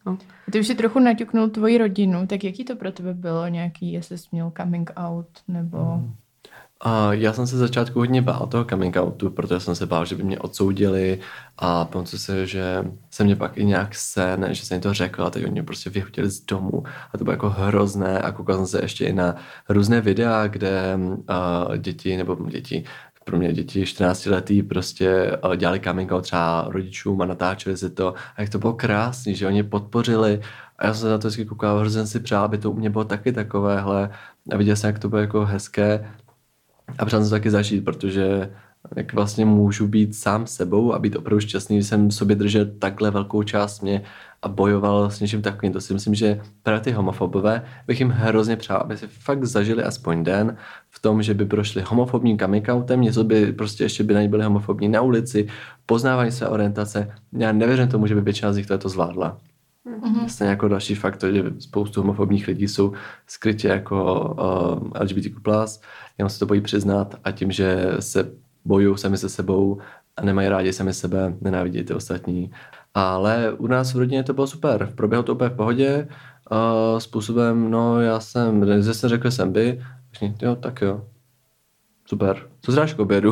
Ty už si trochu naťuknul tvoji rodinu, tak jaký to pro tebe bylo nějaký, jestli jsi měl coming out, nebo... Já jsem se začátku hodně bál toho coming outu, protože jsem se bál, že by mě odsoudili a pamatuju se, že se mě pak i nějak sen, že jsem jim to řekl a teď oni mě prostě vyhodili z domu a to bylo jako hrozné a koukal jsem se ještě i na různé videa, kde děti, pro mě děti 14letý prostě dělali coming out třeba rodičům a natáčeli si to a jak to bylo krásný, že oni podpořili a já jsem se na to vždycky koukal, hrozně si přál, aby to u mě bylo taky takovéhle a viděl jsem, jak to bylo jako hezké a přál jsem to taky zažít, protože jak vlastně můžu být sám sebou a být opravdu šťastný, když jsem sobě držel takhle velkou část mě a bojoval s něčím takovým. To si myslím, že právě ty homofobové bych jim hrozně přál, aby si fakt zažili aspoň den v tom, že by prošli homofobním coming outem, něco by prostě ještě by na ně byli homofobní na ulici, poznávání své orientace. Já nevěřím tomu, že by většina z nich to zvládla. Vlastně jako další faktor, že spoustu homofobních lidí jsou skrytě jako LGBTQ+, jenom se to bojí přiznat a tím, že se bojují sami se sebou a nemají rádi sami sebe, nenávidí ty ostatní. Ale u nás v rodině to bylo super, proběhlo to úplně v pohodě, způsobem, já jsem řekl jsem by, jo, tak jo, super, co zdáš k obědu?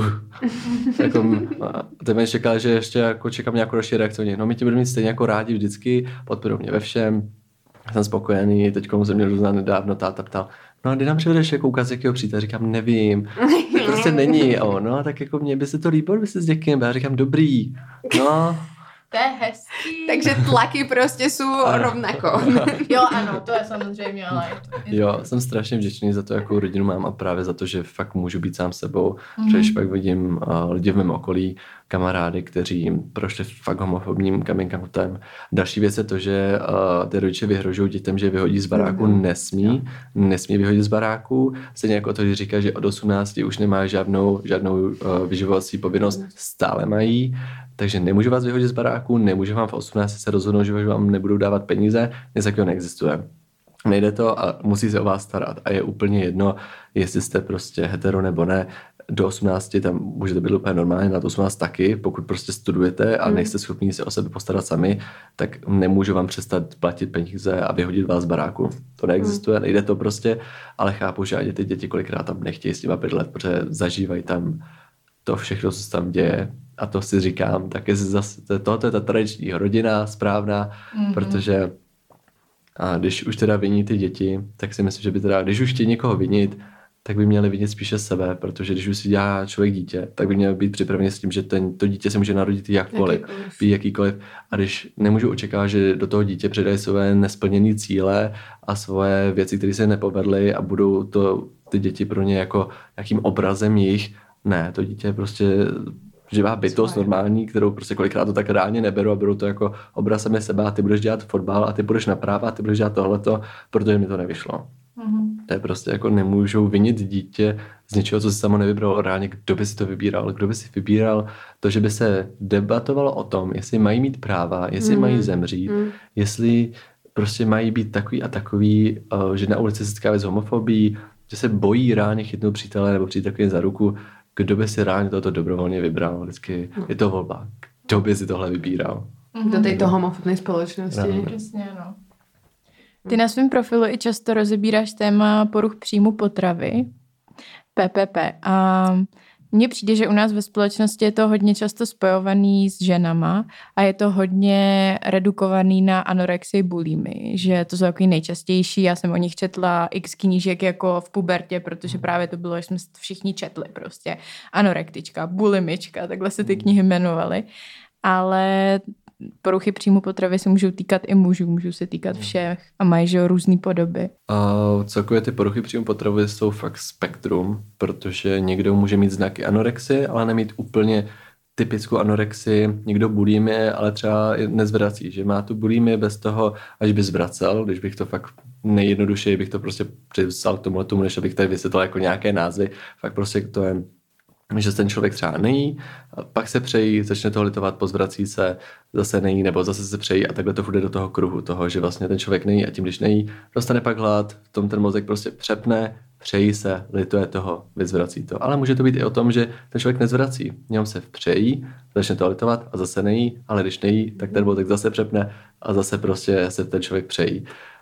Teď mě čekal, že ještě jako čekám nějakou další reakci. My tě budeme mít stejně jako rádi vždycky, podporují mě ve všem, jsem spokojený, teď jsem měl různá nedávno, táta ptal, a kdy nám přivedeš jako ukaz jakého přítele? Říkám, nevím, to prostě není. Tak jako mně by se to líbilo, by se s někým, já říkám, dobrý, To je hezký. Takže tlaky prostě jsou rovnako. Jo, ano, to je samozřejmě, ale jo, jsem strašně vděčný za to, jakou rodinu mám a právě za to, že fakt můžu být sám sebou. Protože pak vidím lidi v mém okolí, kamarády, kteří prošli fakt homofobním coming outem. Další věc je to, že ty rodiče vyhrožují dětem, že vyhodí z baráku, nesmí vyhodit z baráku. Stejně jako to, že říká, že od 18 už nemá žádnou vyživovací povinnost, stále mají. Takže nemůžu vás vyhodit z baráku, nemůžu vám v 18 se rozhodnout, že vám nebudou dávat peníze, nic takového neexistuje. Nejde to a musí se o vás starat. A je úplně jedno, jestli jste prostě hetero nebo ne. Do 18 tam můžete být úplně normálně, na 18 taky. Pokud prostě studujete a nejste schopni se o sebe postarat sami, tak nemůžu vám přestat platit peníze a vyhodit vás z baráku. To neexistuje, nejde to prostě, ale chápu, že ani ty děti kolikrát tam nechtějí s těma bydlet, protože zažívají tam to všechno, co se tam děje. A to si říkám, tak jestli zase, tohle je ta tradiční rodina správná, protože a když už teda viní ty děti, tak si myslím, že by teda, když už chtějí někoho vinit, tak by měli vinit spíše sebe, protože když už si dělá člověk dítě, tak by měl být připravený s tím, že to dítě se může narodit jakýkoliv. A když nemůžu očekávat, že do toho dítě přidají své nesplněné cíle a svoje věci, které se nepovedly a budou to ty děti pro ně jako nějakým obrazem jich, ne, to dítě je prostě živá bytost normální, kterou prostě kolikrát to tak reálně neberu a berou to jako obraz sami sebe a ty budeš dělat fotbal a ty budeš naprava a ty budeš dělat tohleto, protože mi to nevyšlo. To je prostě jako nemůžou vinit dítě z něčeho, co si samo nevybralo reálně, kdo by si to vybíral, kdo by si vybíral to, že by se debatovalo o tom, jestli mají mít práva, jestli mají zemřít, jestli prostě mají být takový a takový, že na ulici se setkávají s homofobií, že se bojí reálně chytnout přítele nebo přítelkyni za ruku. Kdo by si reálně toto dobrovolně vybral? Vždycky je to volba. Kdo by si tohle vybíral? Do této homofobní společnosti. Přesně, no. Ty na svém profilu i často rozebíráš téma poruch příjmu potravy, PPP. A mně přijde, že u nás ve společnosti je to hodně často spojovaný s ženama a je to hodně redukovaný na anorexii, bulimii, že to jsou takový nejčastější. Já jsem o nich četla x knížek jako v pubertě, protože právě to bylo, že jsme všichni četli prostě anorektička, bulimička, takhle se ty knihy jmenovaly. Ale poruchy příjmu potravy se můžou týkat i mužů, můžou se týkat všech a mají že různý podoby. Celkově ty poruchy příjmu potravy jsou fakt spektrum, protože někdo může mít znaky anorexie, ale nemít úplně typickou anorexii, někdo bulimie, ale třeba nezvrací, že má tu bulimii bez toho, až by zvracel, když bych to fakt nejjednodušeji bych to prostě připsal k tomu, než abych tady vysvětlil jako nějaké názvy, fakt prostě to je že ten člověk třeba nejí, pak se přejí, začne toho litovat, pozvrací se, zase nejí, nebo zase se přejí a takhle to jde do toho kruhu toho, že vlastně ten člověk nejí a tím, když nejí, dostane pak hlad, v tom ten mozek prostě přepne, přejí se, lituje toho, vyzvrací to. Ale může to být i o tom, že ten člověk nezvrací, něm se přejí, začne to litovat a zase nejí, ale když nejí, tak ten mozek zase přepne a zase prostě se ten člověk přejí.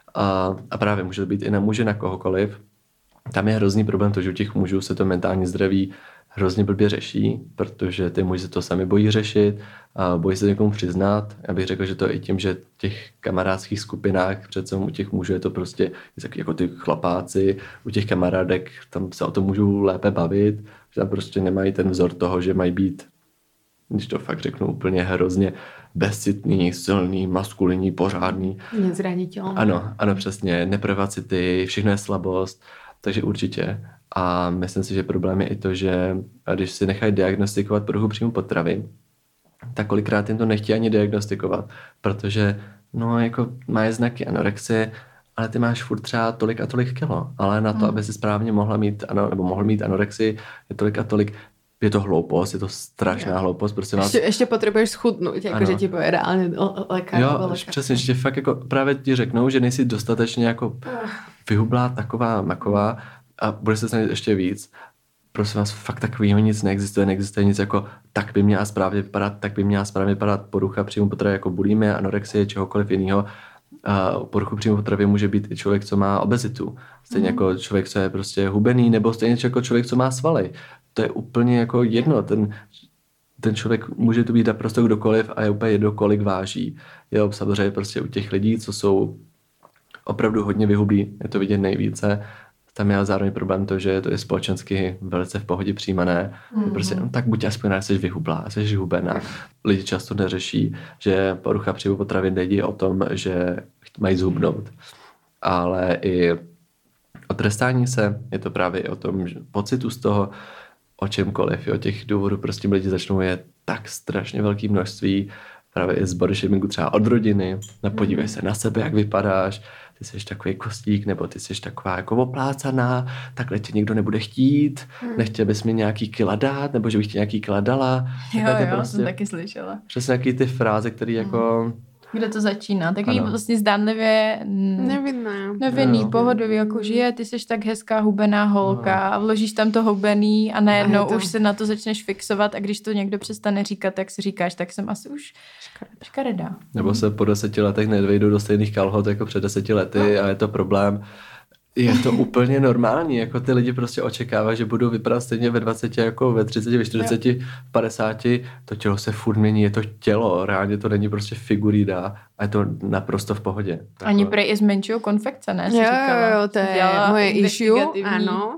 A právě může to být i na muže, na kohokoliv. Tam je hrozný problém to, že u těch mužů se to mentální zdraví hrozně blbě řeší, protože ty muži se to sami bojí řešit a bojí se někomu přiznat. Já bych řekl, že to i tím, že v těch kamarádských skupinách přece u těch mužů je to prostě jako ty chlapáci, u těch kamarádek tam se o tom můžou lépe bavit, že tam prostě nemají ten vzor toho, že mají být, když to fakt řeknu úplně hrozně, bezcitný, silný, maskulinní, pořádný. Nezranitelný. Ano, přesně, neprevacity, všechno je slabost, takže určitě. A myslím si, že problém je i to, že když si nechají diagnostikovat poruchu příjmu potravy, tak kolikrát jim to nechtějí ani diagnostikovat, protože jako mají znaky anorexie, ale ty máš furt třeba tolik a tolik kilo, ale na to, aby si správně mohla mít, nebo mohl mít anorexii, je tolik a tolik. Je to hloupost, je to strašná hloupost. Prostě ještě potřebuješ schudnout, jakože ti povede reálně lékař. Jo, přesně, že fakt jako právě ti řeknou, že nejsi dostatečně jako vyhublá taková, maková a bude se snažit ještě víc. Prosím vás, fakt takovýho nic neexistuje nic jako tak by měla správně vypadat porucha příjmu potravy jako bulimie, anorexie, čehokoliv jiného. Poruchu příjmu potravy může být i člověk, co má obezitu. Stejně jako člověk, co je prostě hubený, nebo stejně jako člověk, co má svaly. To je úplně jako jedno. Ten člověk může to být naprosto kdokoliv a je úplně jedno, kolik váží. Jo, samozřejmě prostě u těch lidí, co jsou opravdu hodně vyhublí, je to vidět nejvíce. Tam je zároveň problém to, že to je společensky velice v pohodě přijímané. Prostě, tak buď aspoň jsi vyhublá, jsi hubená. Lidi často neřeší, že porucha příjmu potravy není o tom, že mají zhubnout. Ale i o trestání se, je to právě i o tom že pocitu z toho, o čemkoliv. Jo. Těch důvodů prostě lidi začnou je tak strašně velké množství, právě i z body shamingu třeba od rodiny. Podívej se na sebe, jak vypadáš, ty jsi takový kostík, nebo ty jsi taková jako oplácaná, takhle tě nikdo nebude chtít, nechtěl bys mi nějaký kila dát, nebo že bych ti nějaký kila dala. Jo, prostě, jsem taky slyšela. Přesně nějaký ty fráze, které jako... Kde to začíná? Takový vlastně zdánlivě nevinný, pohodový, jako že je, ty jsi tak hezká hubená holka a vložíš tam to hubený a najednou už se na to začneš fixovat a když to někdo přestane říkat, tak si říkáš, tak jsem asi už škaredá. Nebo se po 10 letech nevejdou do stejných kalhot jako před 10 lety a je to problém. Je to úplně normální, jako ty lidi prostě očekávají, že budou vypadat stejně ve 20, jako ve 30, ve 40, v 50, to tělo se furt mění, je to tělo, reálně to není prostě figurída a je to naprosto v pohodě. Ani prej i zmenšují konfekce, ne? Jo, to je moje issue, áno.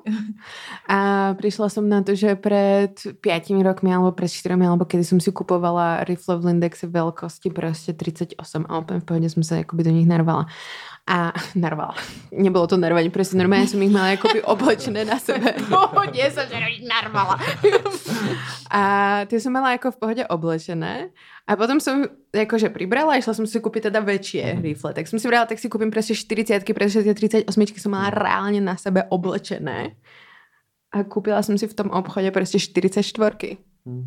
A prišla som na to, že pred 5 rokmi, alebo pred 4, alebo kedy som si kupovala rifle v Lindexe veľkosti proste 38 a úplne v pohode som sa akoby do nich narvala. A narvala. Nebolo to narvanie, proste normálne som ich mala akoby oblečené na sebe. Pohodě som sa do nich narvala. A tie som mala ako v pohode oblečené. A potom som akože pribrala a išla som si kúpiť teda väčšie rifle. Tak som si brala, tak si kúpim proste 40-ky, pretože tie 38 som mala reálne na sebe oblečené. A kúpila som si v tom obchode proste 44-ky.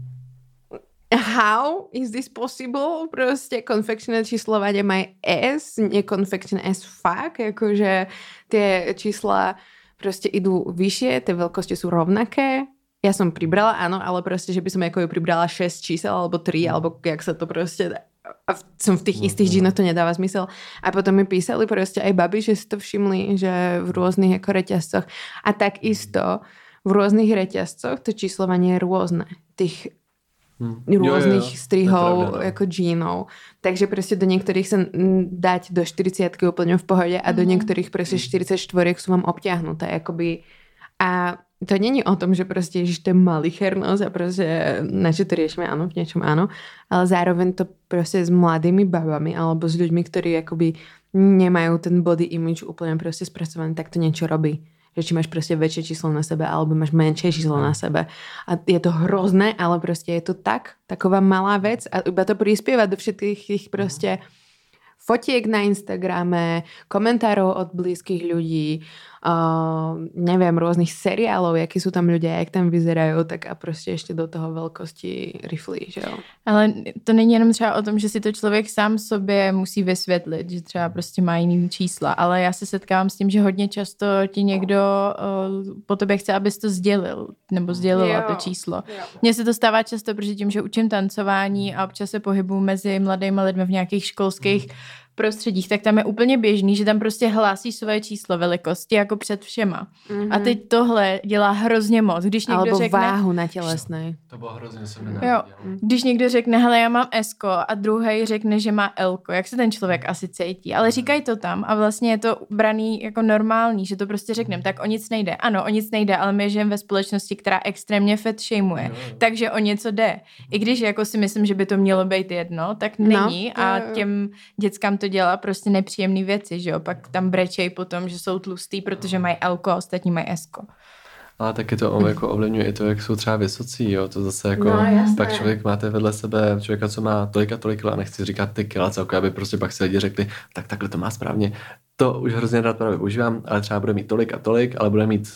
How is this possible? Proste konfekčné číslovanie majú S, nekonfekčné as fuck, akože tie čísla proste idú vyššie, tie veľkosti sú rovnaké. Ja som pribrala, áno, ale proste, že by som ako ju pribrala 6 čísel, alebo 3, alebo jak sa to proste... A som v tých istých džínoch, to nedáva zmysel. A potom mi písali proste aj babi, že si to všimli, že v rôznych ako reťazcoch. A takisto v rôznych reťazcoch to číslovanie je rôzne. Tých rôznych strihov jako džínov. Takže proste do niektorých sa dať do 40-ky úplne v pohode a do niektorých proste 44 sú vám obťahnuté. Akoby. A to není o tom, že proste ježiš, to je malichernosť a proste na čo to riešime, áno, v niečom áno, ale zároveň to proste s mladými babami alebo s ľuďmi, ktorí akoby nemajú ten body image úplne proste spracovaný, tak to niečo robí. Že či máš proste väčšie číslo na sebe alebo máš menšie číslo na sebe. A je to hrozné, ale proste je to taková malá vec a iba to prispieva do všetkých tých proste fotiek na Instagrame, komentárov od blízkych ľudí, neviem, rôznych seriálov, jaký sú tam ľudia, jak tam vyzerajú, tak a prostě ještě do toho velkosti riflí, že jo. Ale to není jenom třeba o tom, že si to člověk sám sobě musí vysvětlit, že třeba prostě má jiný čísla, ale já se setkávám s tím, že hodně často ti někdo po tobě chce, abys to sdělil, nebo sdělila to číslo. Mně se to stává často, protože tím, že učím tancování a občas se pohybuju mezi mladými lidmi v nějakých školských prostředích, tak tam je úplně běžný, že tam prostě hlásí svoje číslo velikosti jako před všema. A teď tohle dělá hrozně moc. Když někdo alebo řekne, váhu na tělesnej. To bylo hrozně, jsem jo, když někdo řekne, hele, já mám S-ko a druhý řekne, že má L-ko, jak se ten člověk asi cítí. Ale říkají to tam a vlastně je to braný jako normální, že to prostě řekneme, tak o nic nejde. Ano, o nic nejde, ale my žijeme ve společnosti, která extrémně fat shameuje. Takže o něco jde. I když jako si myslím, že by to mělo být jedno, tak není a těm dětskám to dělá prostě nepříjemné věci, že jo. Pak tam brečej potom, že jsou tlustý, protože mají L-ko a ostatní mají S-ko. Ale taky to jako ovlivňuje i to, jak jsou třeba vysocí, jo. To zase jako, pak člověk máte vedle sebe člověka, co má tolik a tolik kila, nechci říkat ty kila celkově, aby prostě pak si lidi řekli, tak takhle to má správně. To už hrozně rád právě používám, ale třeba bude mít tolik a tolik, ale bude mít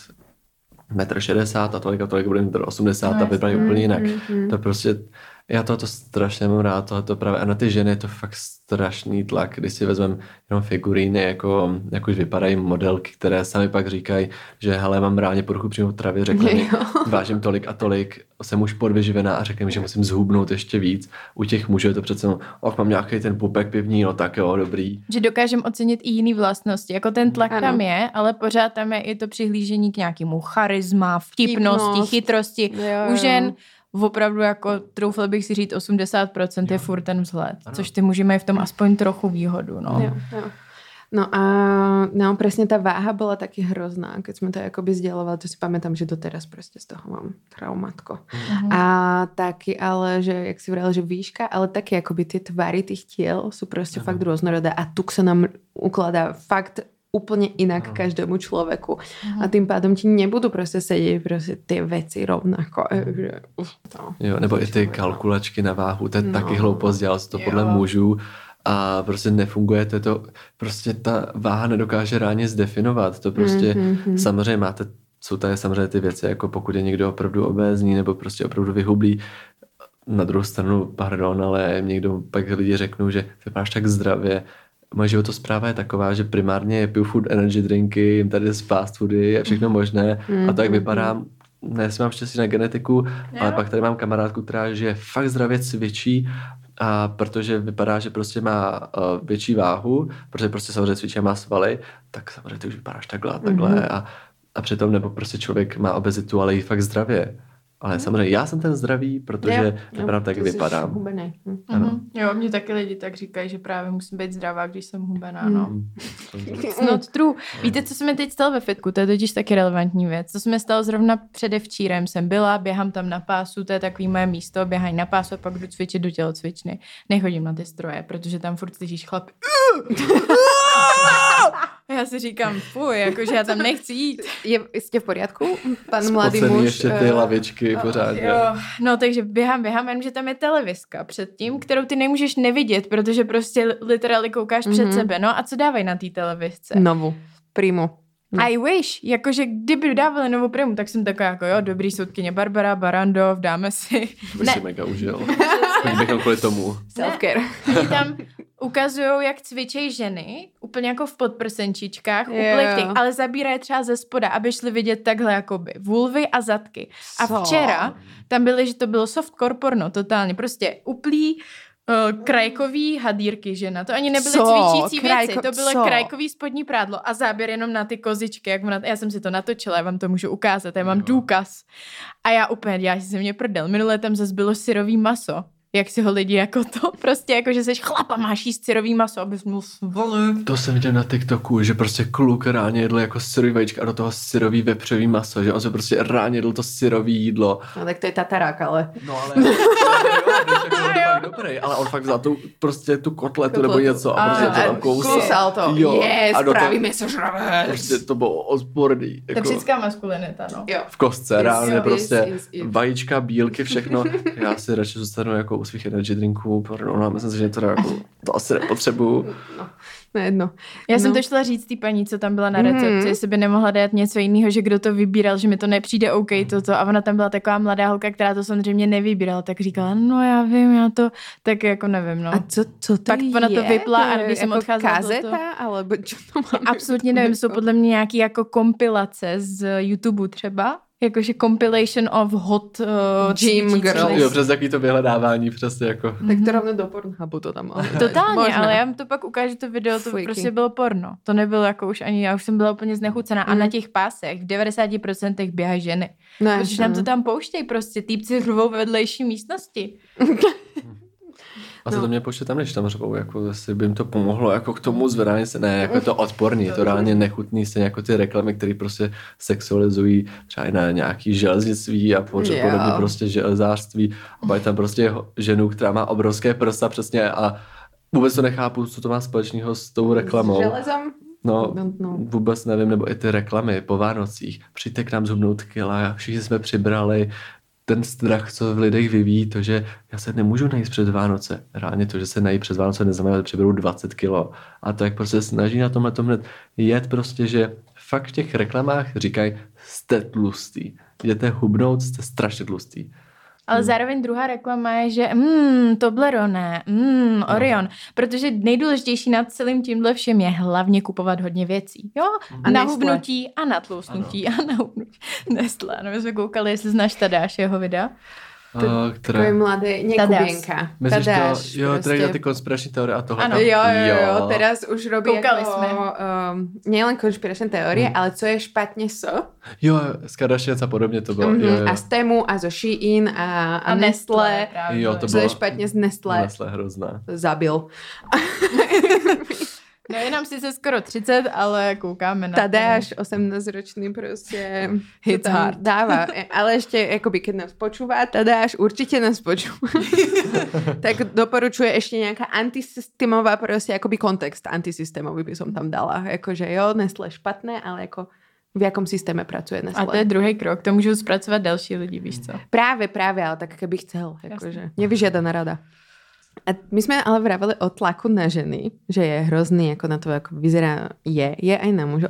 1,60 m a tolik bude mít 1,80 m a vypadá úplně jinak. To prostě, já tohoto strašně mám rád, tohoto právě, a na ty ženy je to fakt strašný tlak, když si vezmeme jenom figuríny, jako už vypadají modelky, které sami pak říkají, že hele, mám reálně poruchu přímo v travě, řekli mi, vážím tolik a tolik, jsem už podvyživená a řekli mi, že musím zhubnout ještě víc. U těch mužů je to přece, mám nějaký ten pupek pivní, no tak jo, dobrý. Že dokážem ocenit i jiný vlastnosti, jako ten tlak tam je, ale pořád tam je i to přihlížení k nějakému charisma, vtipnosti, chytrosti. U žen opravdu jako troufla bych si říct 80% je furt ten vzhled, což ty muži mají v tom aspoň trochu výhodu, no. Jo. No a no, presne tá váha bola taky hrozná, keď sme to akoby zdieľovali, to si pamätám, že doteraz proste z toho mám traumatko. A taky ale, že jak si vrala, že výška, ale taky akoby tie tvary tých tiel sú proste fakt rôznorodé a tuk sa nám ukladá fakt úplně jinak každému člověku. A tím pádem ti nebudou prostě sedět prostě ty věci rovnako. Jo, nebo i ty kalkulačky na váhu, to je taky hloupost, dělal se to podle mužů a prostě nefunguje to, prostě ta váha nedokáže reálně zdefinovat. To prostě samozřejmě máte, jsou tady samozřejmě ty věci, jako pokud je někdo opravdu obézní nebo prostě opravdu vyhublý. Na druhou stranu, pardon, ale někdo pak lidi řeknou, že vypadáš tak zdravě. Moje životospráva je taková, že primárně piju food energy drinky, jim tady z fast foody, je všechno možné a tak vypadám. Ne, mám štěstí na genetiku, ale pak tady mám kamarádku, která žije fakt zdravě, cvičí a protože vypadá, že prostě má větší váhu, protože prostě samozřejmě cvičí a má svaly, tak samozřejmě ty už vypadáš takhle a přitom nebo prostě člověk má obezitu, ale jí fakt zdravě. Ale samozřejmě já jsem ten zdravý, protože vypadám tak, jak vypadám. Jo, mě taky lidi tak říkají, že právě musím být zdravá, když jsem hubená, no. It's not true. Víte, co se mi teď stalo ve fitku? To je totiž taky relevantní věc. To se mi stalo zrovna předevčírem. Jsem byla, běhám tam na pásu, to je takový moje místo, běhání na pásu a pak jdu cvičit do tělocvičny. Nechodím na ty stroje, protože tam furt slyšíš chlapy. Já si říkám, fuj, jakože já tam nechci jít. Jste v poriadku? Pan mladý muž. Ještě ty lavičky pořádně. Jo. No, takže běhám, jenomže tam je televizka předtím, kterou ty nemůžeš nevidět, protože prostě literally koukáš před sebe. No a co dávají na té televizce? Novu. Primu. I wish, jakože kdyby dávali novou primu, tak jsem taková jako jo, dobrý soudkyně Barbara, Barandov, dáme si. Už si mega užil. Bychom kvůli tomu. Self-care. Oni tam ukazujou, jak cvičí ženy, úplně jako v podprsenčičkách, ale zabírají třeba ze spoda, aby šli vidět takhle jakoby vulvy a zadky. A včera tam byly, že to bylo softcore porno, totálně, prostě uplý, krajkový hadírky, že na to ani nebyly cvičící věci, to bylo krajkový spodní prádlo a záběr jenom na ty kozičky, jak já jsem si to natočila, já vám to můžu ukázat, já mám důkaz. A já úplně, já si se mě prdel, minulé tam zase bylo syrový maso. Jak si ho lidi jako to, prostě jako, že seš chlapa, máš jíst syrový maso, abys měl svaly. To jsem viděl na TikToku, že prostě kluk ráně jedl jako syrový vajíčka a do toho syrový vepřový maso, že on se prostě ráně jedl to syrový jídlo. No tak to je tatarák, ale. No ale dobrý, malej, ale on fakt vzal tu kotletu nebo něco a prostě to tam kousal to. Spravíme sežravec. Prostě to bylo odporný. To je přická maskulinita, no. Jo. V kostce, reálně prostě vajíčka, bílky, všechno. Já si radši zůstanu jako u svých energy drinků, pardon, myslím si, že to asi nepotřebuju. No. Nejedno. Já jsem to šla říct té paní, co tam byla na recepci, jestli by nemohla dát něco jiného, že kdo to vybíral, že mi to nepřijde OK toto. A ona tam byla taková mladá holka, která to samozřejmě nevybírala, tak říkala, no já vím, já to, tak jako nevím, no. A co to pak je? ona to vypla a když jsem jako odcházela kazeta, alebo čo to má? Absolutně nevím, jsou podle mě nějaký jako kompilace z YouTube třeba. Jakože compilation of hot gym girls. Jo, přes takový to vyhledávání, přesně jako. Tak to rovno do Pornhubu to tam máme. Totálně, Možná. ale já mi to pak ukážu to video, to prostě bylo porno. To nebylo jako už ani, já už jsem byla úplně znechucená. A na těch pásech v 90% běhají ženy. Ne, protože nám to tam pouštějí prostě, týpci řvou ve vedlejší místnosti. A co to mě počte tam, když tam řvou, jako jestli by jim to pomohlo, jako k tomu zvedání se, ne, jako to odporný, je to reálně nechutný, stejně jako ty reklamy, které prostě sexualizují třeba i na nějaký železnictví a podobně prostě železářství a mají tam prostě ženu, která má obrovské prsa přesně a vůbec to nechápu, co to má společného s tou reklamou. S železem? No, vůbec nevím, nebo i ty reklamy po Vánocích, přijďte k nám zhubnout kila, všichni jsme přibrali, ten strach, co v lidech vyvíjí, to, že já se nemůžu najít před Vánoce. Reálně to, že se najít před Vánoce neznamená, že přiberu 20 kilo. A to, jak prostě snaží na tomhle hned jet prostě, že fakt v těch reklamách říkají, jste tlustý. Jdete hubnout, jste strašně tlustý. Ale zároveň druhá reklama je, že Toblerone, Orion, protože nejdůležitější nad celým tímhle všem je hlavně kupovat hodně věcí. Jo? A na hubnutí a na tloustnutí a na hubnutí. Nestlé. No, my jsme koukali, jestli znáš Tadáš, jeho videa. Takový mladý, Kubienka. Tadáš. Jo, teda dělá ty konspirační teorie a tohle. Ano, jo, teraz už robí koukali jako, jsme. nielen konspirační teorie, ale co je špatně Jo, z Kardashians a podobně to bylo. Jo. A z Temu a zo Shein a Nestlé. Jo, to co bylo. je špatně z Nestlé. Nestlé hrozná. Zabil. No je nám sice skoro 30, ale koukáme na Tadáš, 18-ročný prostě hits hard. Dáva. Ale ešte, akoby, keď nás počúva, Tadáš určite nás počúva. Tak doporučuje ešte nejaká antisystémová proste, akoby kontext antisystémový by som tam dala. Akože jo, Nestlé špatné, ale ako v jakom systéme pracuje Nestlé. A to je druhý krok, to můžou zpracovat další lidi, víš co? Práve, ale tak keby chcel. Akože. Nevyžiadaná rada. A my sme ale vraveli o tlaku na ženy, že je hrozný, ako na to, ako vyzerá, je aj na mužov.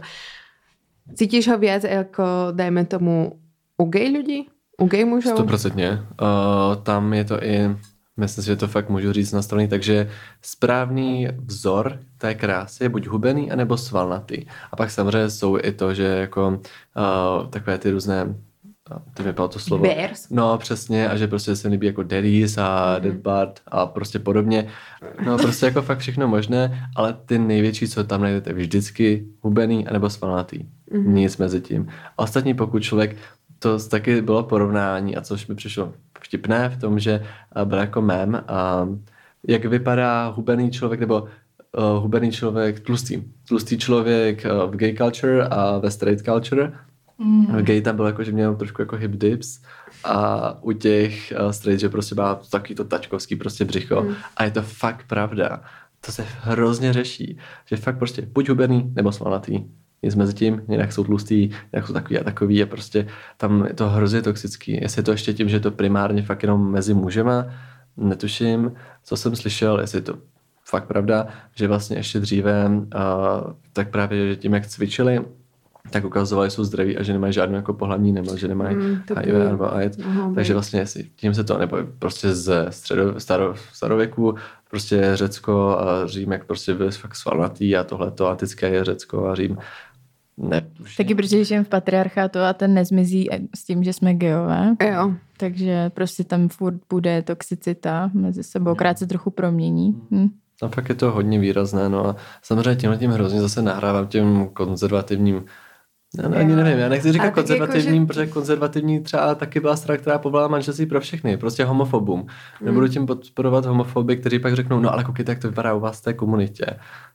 Cítiš ho viac ako, dajme tomu, u gay ľudí? U gay mužov? 100%. Tam je to i, myslím si, že to fakt můžu říct nastavený, takže správný vzor té krásy je buď hubený, anebo svalnatý. A pak samozřejmě jsou i to, že jako takové ty různé to vypadalo to slovo. Bears? No, přesně, a že prostě se líbí jako daddies a deadbud a prostě podobně. No, prostě jako fakt všechno možné, ale ty největší, co tam najdete, vždycky hubený anebo svalnatý. Nic mezi tím. A ostatní, pokud člověk, to taky bylo porovnání, a což mi přišlo vtipné v tom, že byl jako mém, jak vypadá hubený člověk nebo hubený člověk tlustý. Tlustý člověk v gay culture a ve straight culture. Gay tam byl jako, že měl trošku jako hip dips a u těch straight, že prostě má taky to tačkovský prostě břicho a je to fakt pravda. To se hrozně řeší, že fakt prostě buď hubený nebo svalnatý. Nic mezi tím, jinak jsou tlustý, jinak jsou takový a takový a prostě tam je to hrozně toxický. Jestli je to ještě tím, že je to primárně fakt jenom mezi mužema, netuším, co jsem slyšel, jestli je to fakt pravda, že vlastně ještě dříve tak právě, že tím, jak cvičili, tak ukazovali, že jsou zdraví a že nemají žádnou jako pohlavní nemoc, že nemají HIV nebo AIDS. Takže vlastně tím se to, nebo prostě ze starověku, prostě Řecko a Řím, jak prostě byli fakt svalnatý a tohleto antické je Řecko a Řím. Ne, taky protože žijeme v patriarchátu a ten nezmizí s tím, že jsme gejové. Jo. Takže prostě tam furt bude toxicita mezi sebou, krát se trochu promění. A pak je to hodně výrazné, no a samozřejmě tím hrozně zase nahrávám těm konzervativním. Ani nevím, já nechci říkat konzervativním, jako, protože konzervativní třeba taky byla strana, která povolala manželství pro všechny, prostě homofobům. Nebudu tím podporovat homofoby, kteří pak řeknou, no ale koukejte, jak to vypadá u vás v té komunitě.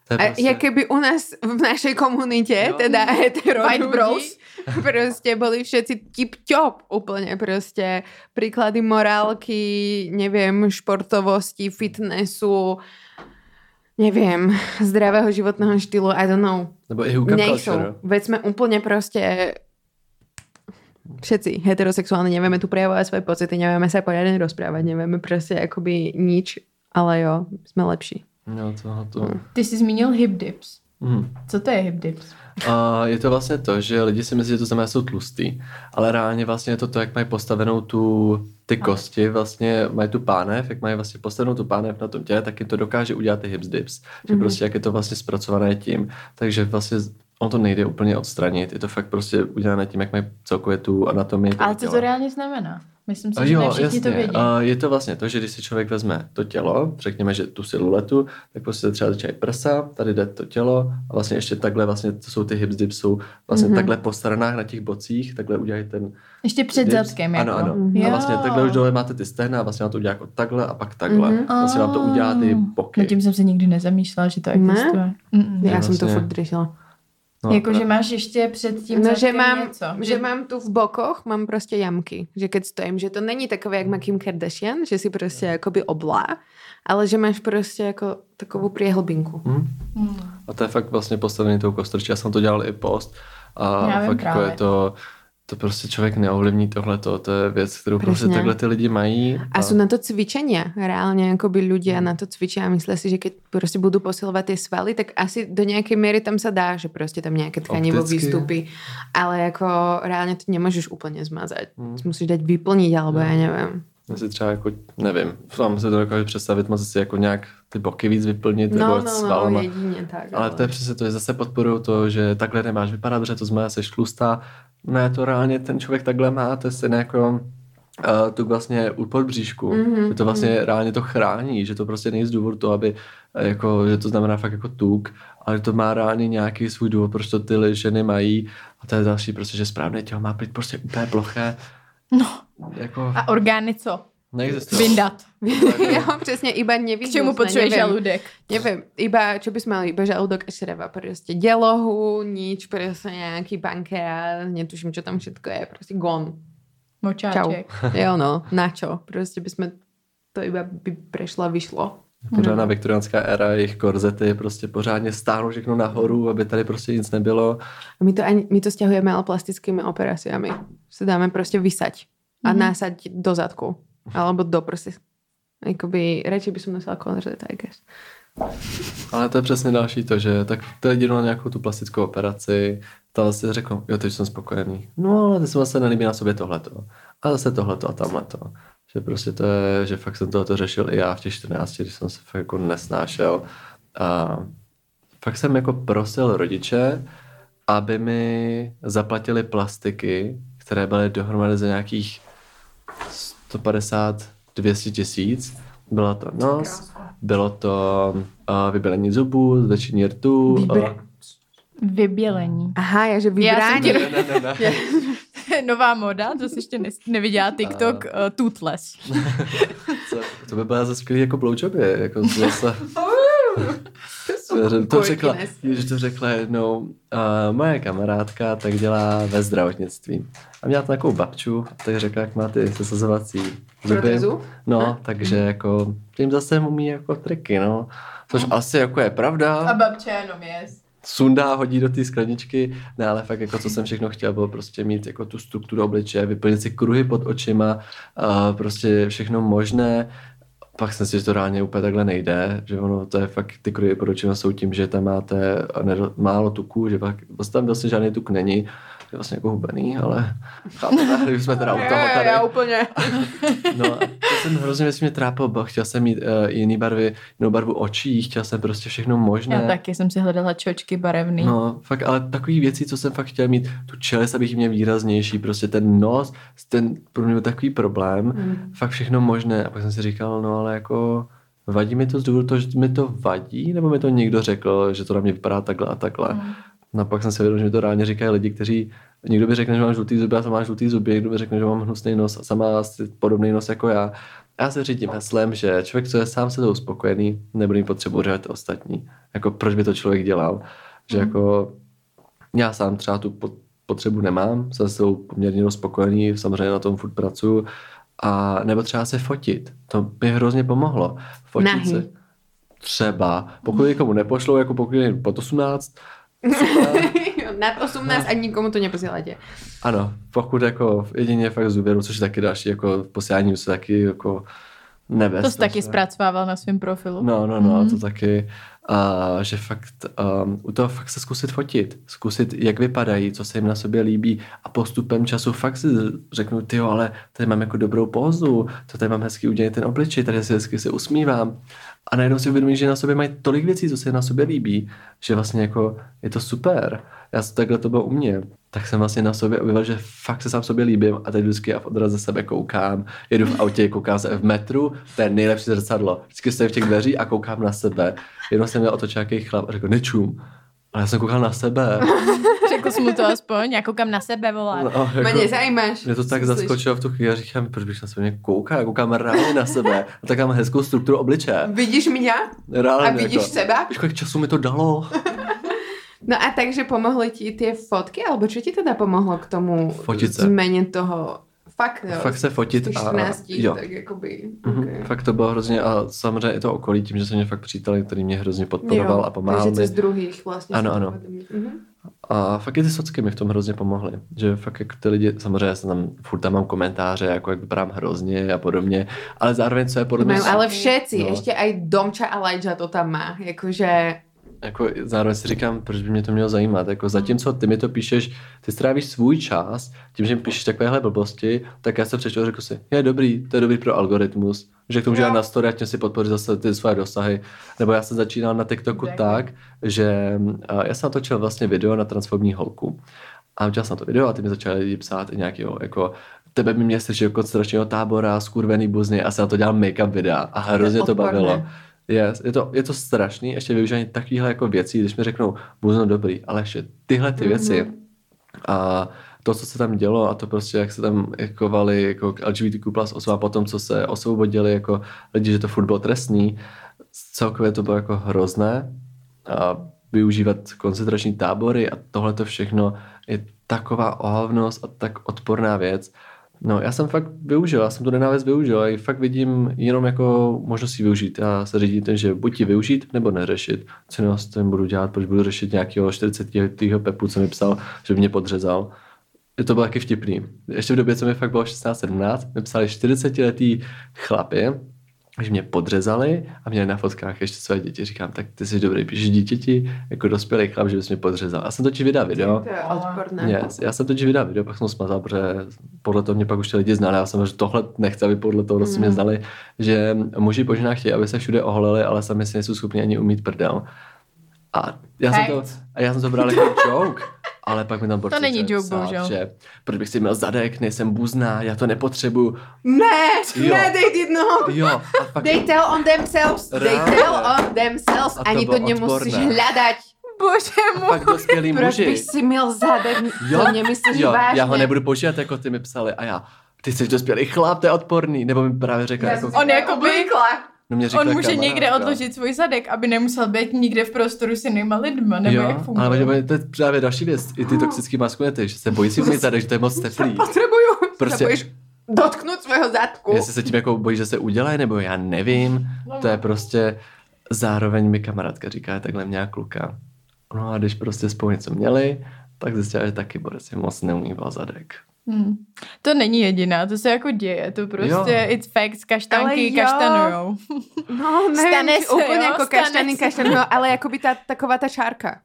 prostě... A keby u nás v našej komunite, teda hetero ľudí, proste boli všetci tip-top úplne proste. Príklady morálky, neviem, športovosti, fitnessu, neviem, zdravého životného štýlu, I don't know. Nebo i hookup culture. Veď sme úplne proste všetci heterosexuálni, nevieme tu prejavovať svoje pocity, nevieme sa poriadne rozprávať, nevieme proste akoby nič, ale jo, sme lepší. Jo, to. Ty jsi zmínil hip dips. Co to je hip dips? Je to vlastně to, že lidi si myslí, že to znamená, že jsou tlustý, ale reálně vlastně je to, jak mají postavenou ty kosti, vlastně mají tu pánev, jak mají vlastně postavenou tu pánev na tom těle, tak jim to dokáže udělat ty hip dips. Že prostě jak je to vlastně zpracované tím, takže vlastně on to nejde úplně odstranit, je to fakt prostě udělané tím, jak mají celkově tu anatomii. Ale co to reálně znamená? Myslím si, že ne všichni to vědí. Je to vlastně to, že když si člověk vezme to tělo, řekněme, že tu siluetu, tak prostě třeba začínají prsa, tady jde to tělo a vlastně ještě takhle vlastně to jsou ty hip dips, jsou vlastně takhle po stranách na těch bocích, takhle udělají ten ještě před dips. zadkem. Jako. Ano. A vlastně takhle už dole máte ty stehna a vlastně vám to udělá jako takhle a pak takhle. Vlastně vám to udělá ty boky. No tím jsem se nikdy nezamýšlela, že to existuje. Já jsem to furt řešila. No, jakože máš ještě před tím že mám tu v bokoch, mám prostě jamky. Že keď stojím, že to není takové, jak má Kim Kardashian, že si prostě jakoby oblá, ale že máš prostě jako takovou priehlbinku. A to je fakt vlastně postavený tou kostrčí. Já jsem to dělal i post a fakt jako je to prostě člověk neovlivní tohleto. To je věc, kterou prostě takhle ty lidi mají. A sú na to cvičenia. Reálne akoby ľudia na to cvičia a myslia si, že keď prostě budú posilovať tie svaly, tak asi do nejakej miery tam sa dá, že prostě tam nejaké tkanivo výstupy. Ale jako reálne to nemôžeš úplne zmazať. Musíš dať vyplniť, alebo ja neviem. Si třeba jako, nevím, vám se to dokáže představit, může si jako nějak ty boky víc vyplnit, nebo svalama. Jedině tak. Ale to je přesně to, že zase podporují to, že takhle nemáš vypadat dobře, to znamená, seš tlustá. Ne, to reálně ten člověk takhle má, to je stejné jako tuk vlastně u podbříšku. Že to vlastně reálně to chrání, že to prostě není z důvodu toho, aby jako, že to znamená fakt jako tuk, ale to má reálně nějaký svůj důvod, proč to ty ženy mají. A to je další, prostě, že správné tělo má být prostě úplně ploché. No. Jako... A orgány co? Neexistuje. Vyndat. Jo, přesně, iba nevyhnúť. K čemu potřebuje žalúdek? Neviem, čo by sme mali, iba žalúdok a čreva, proste dělohu, nič, proste nejaký pankreas, netuším, čo tam všetko je, proste gone. Močáček. Jo, no, na čo? Proste by sme to iba by prešlo a vyšlo. Pořádná viktoriánská éra, jejich korzety prostě pořádně stáhnou všechno nahoru, aby tady prostě nic nebylo. A my to stiahujeme ale plastickými operáciami. Si dáme prostě vysať a násať do zadku. Alebo do prsy. Jakoby, radši by som nosila korzet, I guess. Ale to je přesně další to, že tak to jde na nějakou tu plastickou operaci, tam si řeknu, jo, teď jsem spokojený. No, ale teď se vlastně nelíbí na sobě tohleto. A zase tohleto a tamhleto. Že prostě to je, že fakt jsem tohleto řešil i já v těch 14, když jsem se fakt jako nesnášel. A fakt jsem jako prosil rodiče, aby mi zaplatili plastiky, které byly dohromady za nějakých 150-200 tisíc. Bylo to nos, bylo to vybělení zubů, zvětšení rtů. Vybělení. Aha, já že vybrání. Ne. Nová moda, to jsi ještě neviděla TikTok, toothless. To by byla za skvělý jako blowjoby, jako zase. To řekla jednou moje kamarádka, tak dělá ve zdravotnictví. A měla tam takovou babču, tak řekla, jak má ty sesazovací zuby. No, takže jako tím zase umí jako triky, no. Což asi jako je pravda. A babče jenom jest. Sundá, hodí do té skleničky, ne, ale fakt jako co jsem všechno chtěl, bylo prostě mít jako tu strukturu obličeje, vyplnit si kruhy pod očima, prostě všechno možné. Pak jsem si, že to reálně úplně takhle nejde, že ono, to je fakt, ty kruhy pod očima jsou tím, že tam máte málo tuku, že pak tam vlastně žádný tuk není, je vlastně jako hubený, ale chápeme, když jsme teda u toho tady. Já úplně. No a to jsem hrozně věc mě trápil, bo chtěl jsem mít jinou barvu očí, chtěl jsem prostě všechno možné. Já taky jsem si hledala čočky barevný. No, fakt, ale takový věci, co jsem fakt chtěl mít, tu čelist, abych měl výraznější, prostě ten nos, ten pro mě byl takový problém, fakt všechno možné. A pak jsem si říkal, no ale jako vadí mi to z důvodu toho, že mi to vadí, nebo mi to někdo řekl, že to na mě vypadá takhle a takhle. No a pak jsem si věděl, že mi to reálně říkají lidi, kteří, někdo by řekl, že mám žlutý zuby a sama mám žlutý zuby, někdo by řekl, že mám hnusný nos a sama asi podobný nos jako já. já se řídím heslem, že člověk, co je sám se to spokojený, nebude mít potřebu řešit ostatní. Jako proč by to člověk dělal? Že jako já sám třeba tu potřebu nemám, jsem se poměrně spokojený, samozřejmě na tom furt pracuju, a nebo třeba se fotit. To by hrozně pomohlo. Fotit se. Třeba. Pokud někomu nepošlou, jako pokud je pod 18, nad 18 a nikomu to neposíláte. Ano, pokud jako jedině fakt z úvěru, což je taky další, jako posílání se taky jako nebez. To jsi taky zpracovával na svém profilu. No, to taky. Že fakt u toho fakt se zkusit fotit. Zkusit, jak vypadají, co se jim na sobě líbí a postupem času fakt si řeknu, tyjo, ale tady mám jako dobrou pózu, to tady mám hezky udělaný ten obličej, tady si hezky se usmívám. A najednou si uvědomím, že na sobě mají tolik věcí, co se na sobě líbí, že vlastně jako je to super. Takhle to bylo u mě. Tak jsem vlastně na sobě objevil, že fakt se sám sobě líbím a teď vždycky v odraz ze sebe koukám. Jedu v autě, koukám se v metru, to je nejlepší zrcadlo. Vždycky stojím v těch dveří a koukám na sebe. Jednou jsem měl otočil nějaký chlap a řekl, nečum. Ale já jsem koukal na sebe. Řekl jsi mu to aspoň, já koukám na sebe, volá. No, jako, mě zajímáš. Mě to tak zaskočilo v tu chvíli a říkám, proč bych na sebe koukal? Já koukám reálně na sebe. A tak mám hezkou strukturu obličeje. Vidíš mě? Reálně, a vidíš jako, seba? Víš, kolik času mi to dalo? No a takže pomohly ti ty fotky? Alebo čo ti teda pomohlo k tomu změně toho? Fakt se fotit a 14, jo. Tak jakoby, okay. Fakt to bylo hrozně a samozřejmě i to okolí tím, že jsem mě fakt přítel, který mě hrozně podporoval a pomáhal mi. Takže z druhých vlastně. Ano. A fakt i ty socky mi v tom hrozně pomohly. Že fakt jak ty lidi, samozřejmě furt tam mám komentáře, jako jak vypadám hrozně a podobně, ale zároveň co je podobně. Ale všetci, ještě aj Domča a Lajča to tam má, jakože... Jako zároveň si říkám, proč by mě to mělo zajímat. Jako zatímco ty mi to píšeš, ty strávíš svůj čas, tím, že mi píšeš takovéhle blbosti, tak já se přečtu a řekl si, je dobrý, to je dobrý pro algoritmus. Že k tomu, že já na story, ať si podpoří zase ty své dosahy. Nebo já jsem začínal na TikToku tak, že já jsem natočil vlastně video na transformní holku. A udělal jsem to video a ty mi začali lidi psát nějakého, jako tebe by mě slyšel koncentračního tábora, skurvený buzny a jsem na to dělal make-up videa a hrozně to bavilo. Yes, je to strašný, ještě využívání takovýchhle jako věcí, když mi řeknou, buzno dobrý, ale ještě tyhle ty věci a to, co se tam dělo a to prostě, jak se tam kovali jako LGBTQ plus osoba potom, co se osvobodili jako lidi, že to furt bylo trestný, celkově to bylo jako hrozné a využívat koncentrační tábory a tohle to všechno je taková ohavnost a tak odporná věc. No, já jsem fakt využil, já jsem tu nenávist využil a ji fakt vidím jenom jako možnost ji využít. Já se řídím ten, že buď ji využít, nebo neřešit. Co s tím budu dělat, proč budu řešit nějakého 40letého Pepu, co mi psal, že mě podřezal. To bylo taky vtipný. Ještě v době, co mi fakt bylo 16-17, mi psali 40letý chlapi, že mě podřezali a měli na fotkách ještě své děti. Říkám, tak ty jsi dobrý, píšeš dítěti jako dospělý chlap, že bys mě podřezal. Já jsem totiž vydal video. To je odporné. Yes, já jsem totiž vydal video, pak jsem smazal, protože podle toho mě pak už ty lidi znali. Já jsem že tohle nechci, aby podle toho prostě mě znali, že muži po ženách chtějí, aby se všude oholili, ale sami si nejsou schopni ani umít prdel. A já jsem to bral jako joke. Ale pak mi tam to není joke, bohužel. Že proč bych si měl zadek, nejsem buzná, já to nepotřebuju. Ne, they did not. Jo, they tell on themselves. Ani to nemusíš hledat. Bože můj. Pak dospělý muži. Proč bych si měl zadek, to nemyslíš vážně. Já ho nebudu používat, jako ty mi psali a já, ty jsi dospělý chlap, to je odporný. Nebo mi právě řekla, jako... On jakoby... No on může někde odložit svůj zadek, aby nemusel být nikde v prostoru s jinýma lidma, nebo jak funguje. Ale to je právě další věc, i ty toxický maskulinity, že se bojí si umít zadek, že to je moc teplý. Potřebuju, prostě bojíš dotknout svého zadku. Jestli se tím jako bojí, že se udělají, nebo já nevím, to je prostě, zároveň mi kamarádka říká, takhle měla kluka. No a když prostě spolu něco měli, tak zjistila, že taky Boris si moc neumýval zadek. To není jediná, to se jako děje, to prostě it's facts, kaštanky kaštanujou. No nevím, úplně jako kaštanujou, ale jako by taková ta čárka.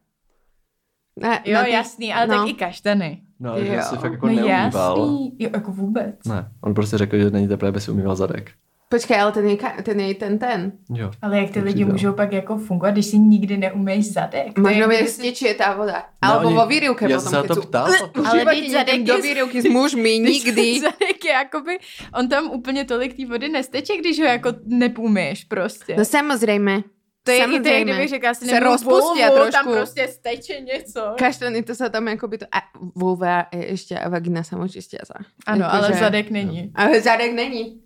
Jasný, ale tak i kaštany. No, ale že si fakt jako neumýval. Jasný, jako vůbec. Ne, on prostě řekl, že není teplé, aby si umýval zadek. Počkej, ale ten. Jo. Ale jak ty lidi můžou pak jako fungovat, když si nikdy neumýš zadek? Možno mi stečie tá voda. Alebo vo výrivke ja potom, keď sú... Ale teď zadek do výrivky s mužmi nikdy. Zadek je jakoby, on tam úplně tolik té vody nesteče, když ho jako nepumíš prostě. No samozřejmě. To je i to, jak kdybych řekla, si nemůžu vulvu, tam prostě steče něco. Kaštany, to sa tam jakoby to... A vulva je ještě a vagina samočistia sa. Ano, ale zadek není. Ale zadek není.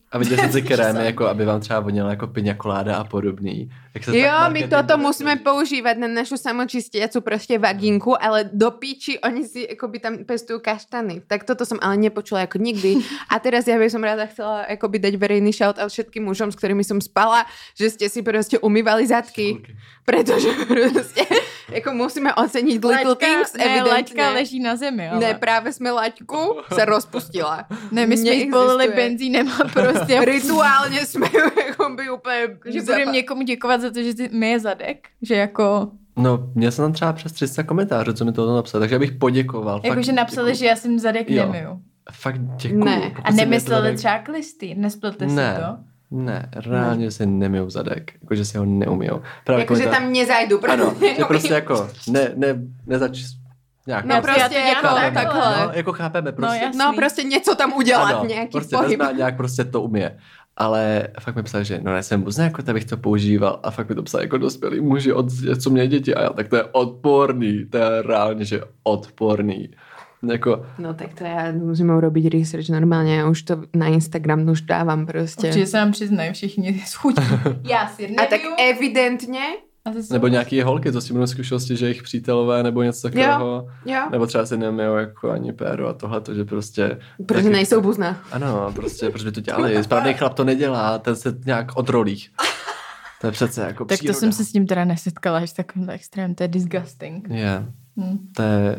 A viděli jste ty krémy, jako aby vám třeba voněla jako piňa koláda a podobný. Jo, my toto musíme používať na našu samočistiacu proste vaginku, ale do píči oni si akoby tam pestujú kaštany. Tak toto som ale nepočula ako nikdy. A teraz ja by som rada chcela akoby dať verejný shoutout všetkým mužom, s ktorými som spala, že ste si proste umývali zadky. Pretože proste ako musíme oceniť little things, evidentne. Laťka leží na zemi, ale... Ne, práve sme laťku sa rozpustila. Ne, my jsme jí polili benzínem a prostě... Rituálně jsme jako by úplně... Že budeme někomu děkovat za to, že ty myje zadek, že jako... No, měl jsem tam třeba přes 300 komentářů, co mi to napsal, takže já bych poděkoval. Jakože napsali, že já jsem zadek nemiju. Fakt děkuju. Ne. A nemysleli třeba klistý, nespletli si to? Ne, reálně si nemijou zadek, jakože si ho neumijou. Jakože tam nezajdu. Ano, že prostě jako nezač... Nějak. No prostě jako takhle. No, jako chápeme prostě. No prostě něco tam udělat, ano, nějaký prostě pohyb. vezme nějak prostě to umije. Ale fakt mi psal, že no nejsem buzný, jako bych to používal a fakt mi to psal jako dospělý muži, co mě děti a já, tak to je odporný, to je reálně, že odporný. Jako... No tak to já musím urobiť research normálně, já už to na Instagram už dávám prostě. Určitě se nám přiznají všichni schutí. Já si nevím. A tak evidentně. Nebo nějaký holky, co s tím budou zkušenosti, že jejich přítelové nebo něco takového. Jo. Nebo třeba si nemijou jako ani péro a tohleto, že prostě... Protože nejsou buzná. Ano, prostě, proč by to dělali? Správný chlap to nedělá, ten se nějak odrolí. To je přece jako tak příroda. to jsem se s tím teda nesetkala až takovýmhle extrém, to je disgusting. Je, to je...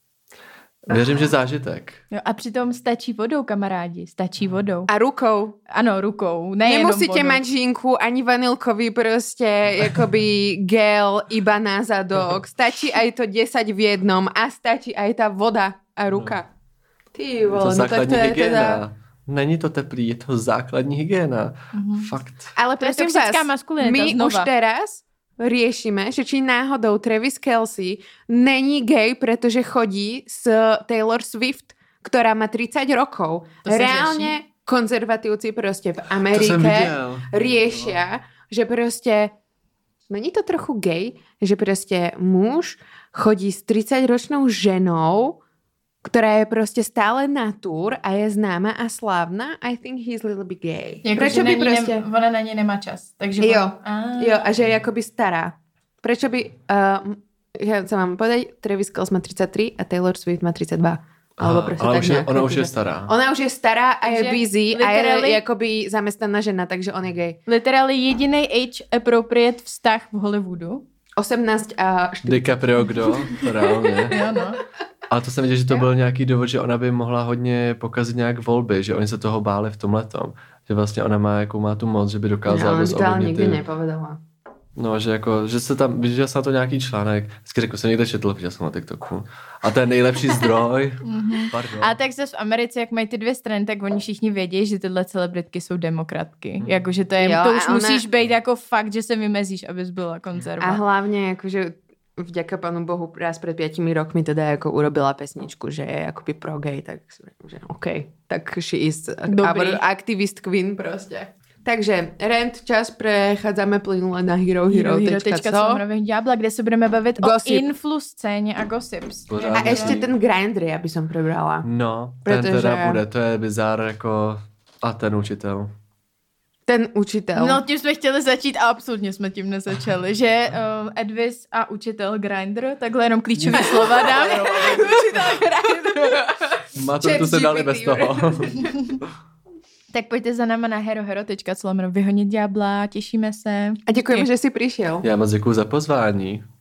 Věřím, že zážitek. Jo, a přitom stačí vodou, kamarádi, stačí vodou. A rukou. Ano, rukou, nejenom nemusíte vodou. mať žinku, ani vanilkový prostě jakoby gel iba na zadok. Stačí aj to 10 v jednom a stačí aj ta voda a ruka. Ty vole, to no tak základní to je hygiena. teda... Není to teplý, je to základní hygiena. Fakt. Ale To je prosím toxická vás, maskulinita my znova. už teraz riešime, že či náhodou Travis Kelce není gay, pretože chodí s Taylor Swift, ktorá má 30 rokov. Reálne konzervatívci proste v Amerike riešia, že proste není to trochu gay, že proste muž chodí s 30-ročnou ženou, ktorá je proste stále natúr a je známa a slávna. I think he's a little bit gay. Prečo by proste... ona na ně nemá čas. Takže jo, a že je akoby stará. Prečo by... ja sa vám povedať, Travis Kelce má 33 a Taylor Swift má 32. Alebo proste ale tak ona už je stará. Ona už je stará a je busy a literally... je akoby zamestnaná žena, takže on je gay. Literally jedinej age appropriate vztah v Hollywoodu. 18 a 4. DiCaprio kdo? To reálně. Jo, no. A to jsem viděl, že to byl nějaký důvod, že ona by mohla hodně pokazit nějak volby, že oni se toho báli v tomhletom. Že vlastně ona má, jakou má tu moc, že by dokázala ovlivnit nikdy nepovedala. No, že jako, že se tam, viděl jsem na to nějaký článek, vždycky řekl, jsem někde četl, viděl jsem na TikToku. A to je nejlepší zdroj. Pardon. A tak zase v Americe, jak mají ty dvě strany, tak oni všichni vědí, že tyhle celebritky jsou demokratky. Jakože to je, to už musíš být jako fakt, že se vymezíš, abys byla konzerva. A hlavně jakože vďaka Pánu Bohu raz pred 5 rokmi teda jako urobila pesničku, že je akoby pro-gay, tak že OK, tak she is our activist queen prostě. Takže rent, čas, prechádzame plynule na herohero.co. kde se budeme bavit gossip. O influ scéně a gossips. A ještě ten Grindr, já by som prebrala. No, ten teda bude, to je bizár jako a ten učitel. Ten učitel. No, tím jsme chtěli začít a absolutně jsme tím nezačali, že Edvis a učitel Grindr, takhle jenom klíčové slova dám. Učitel Grindr. Maturitu se dali bez toho. Tak pojďte za náma na herohero.co/vyhonit ďábla, těšíme se. A děkujeme, že jsi přišel. Já moc děkuju za pozvání.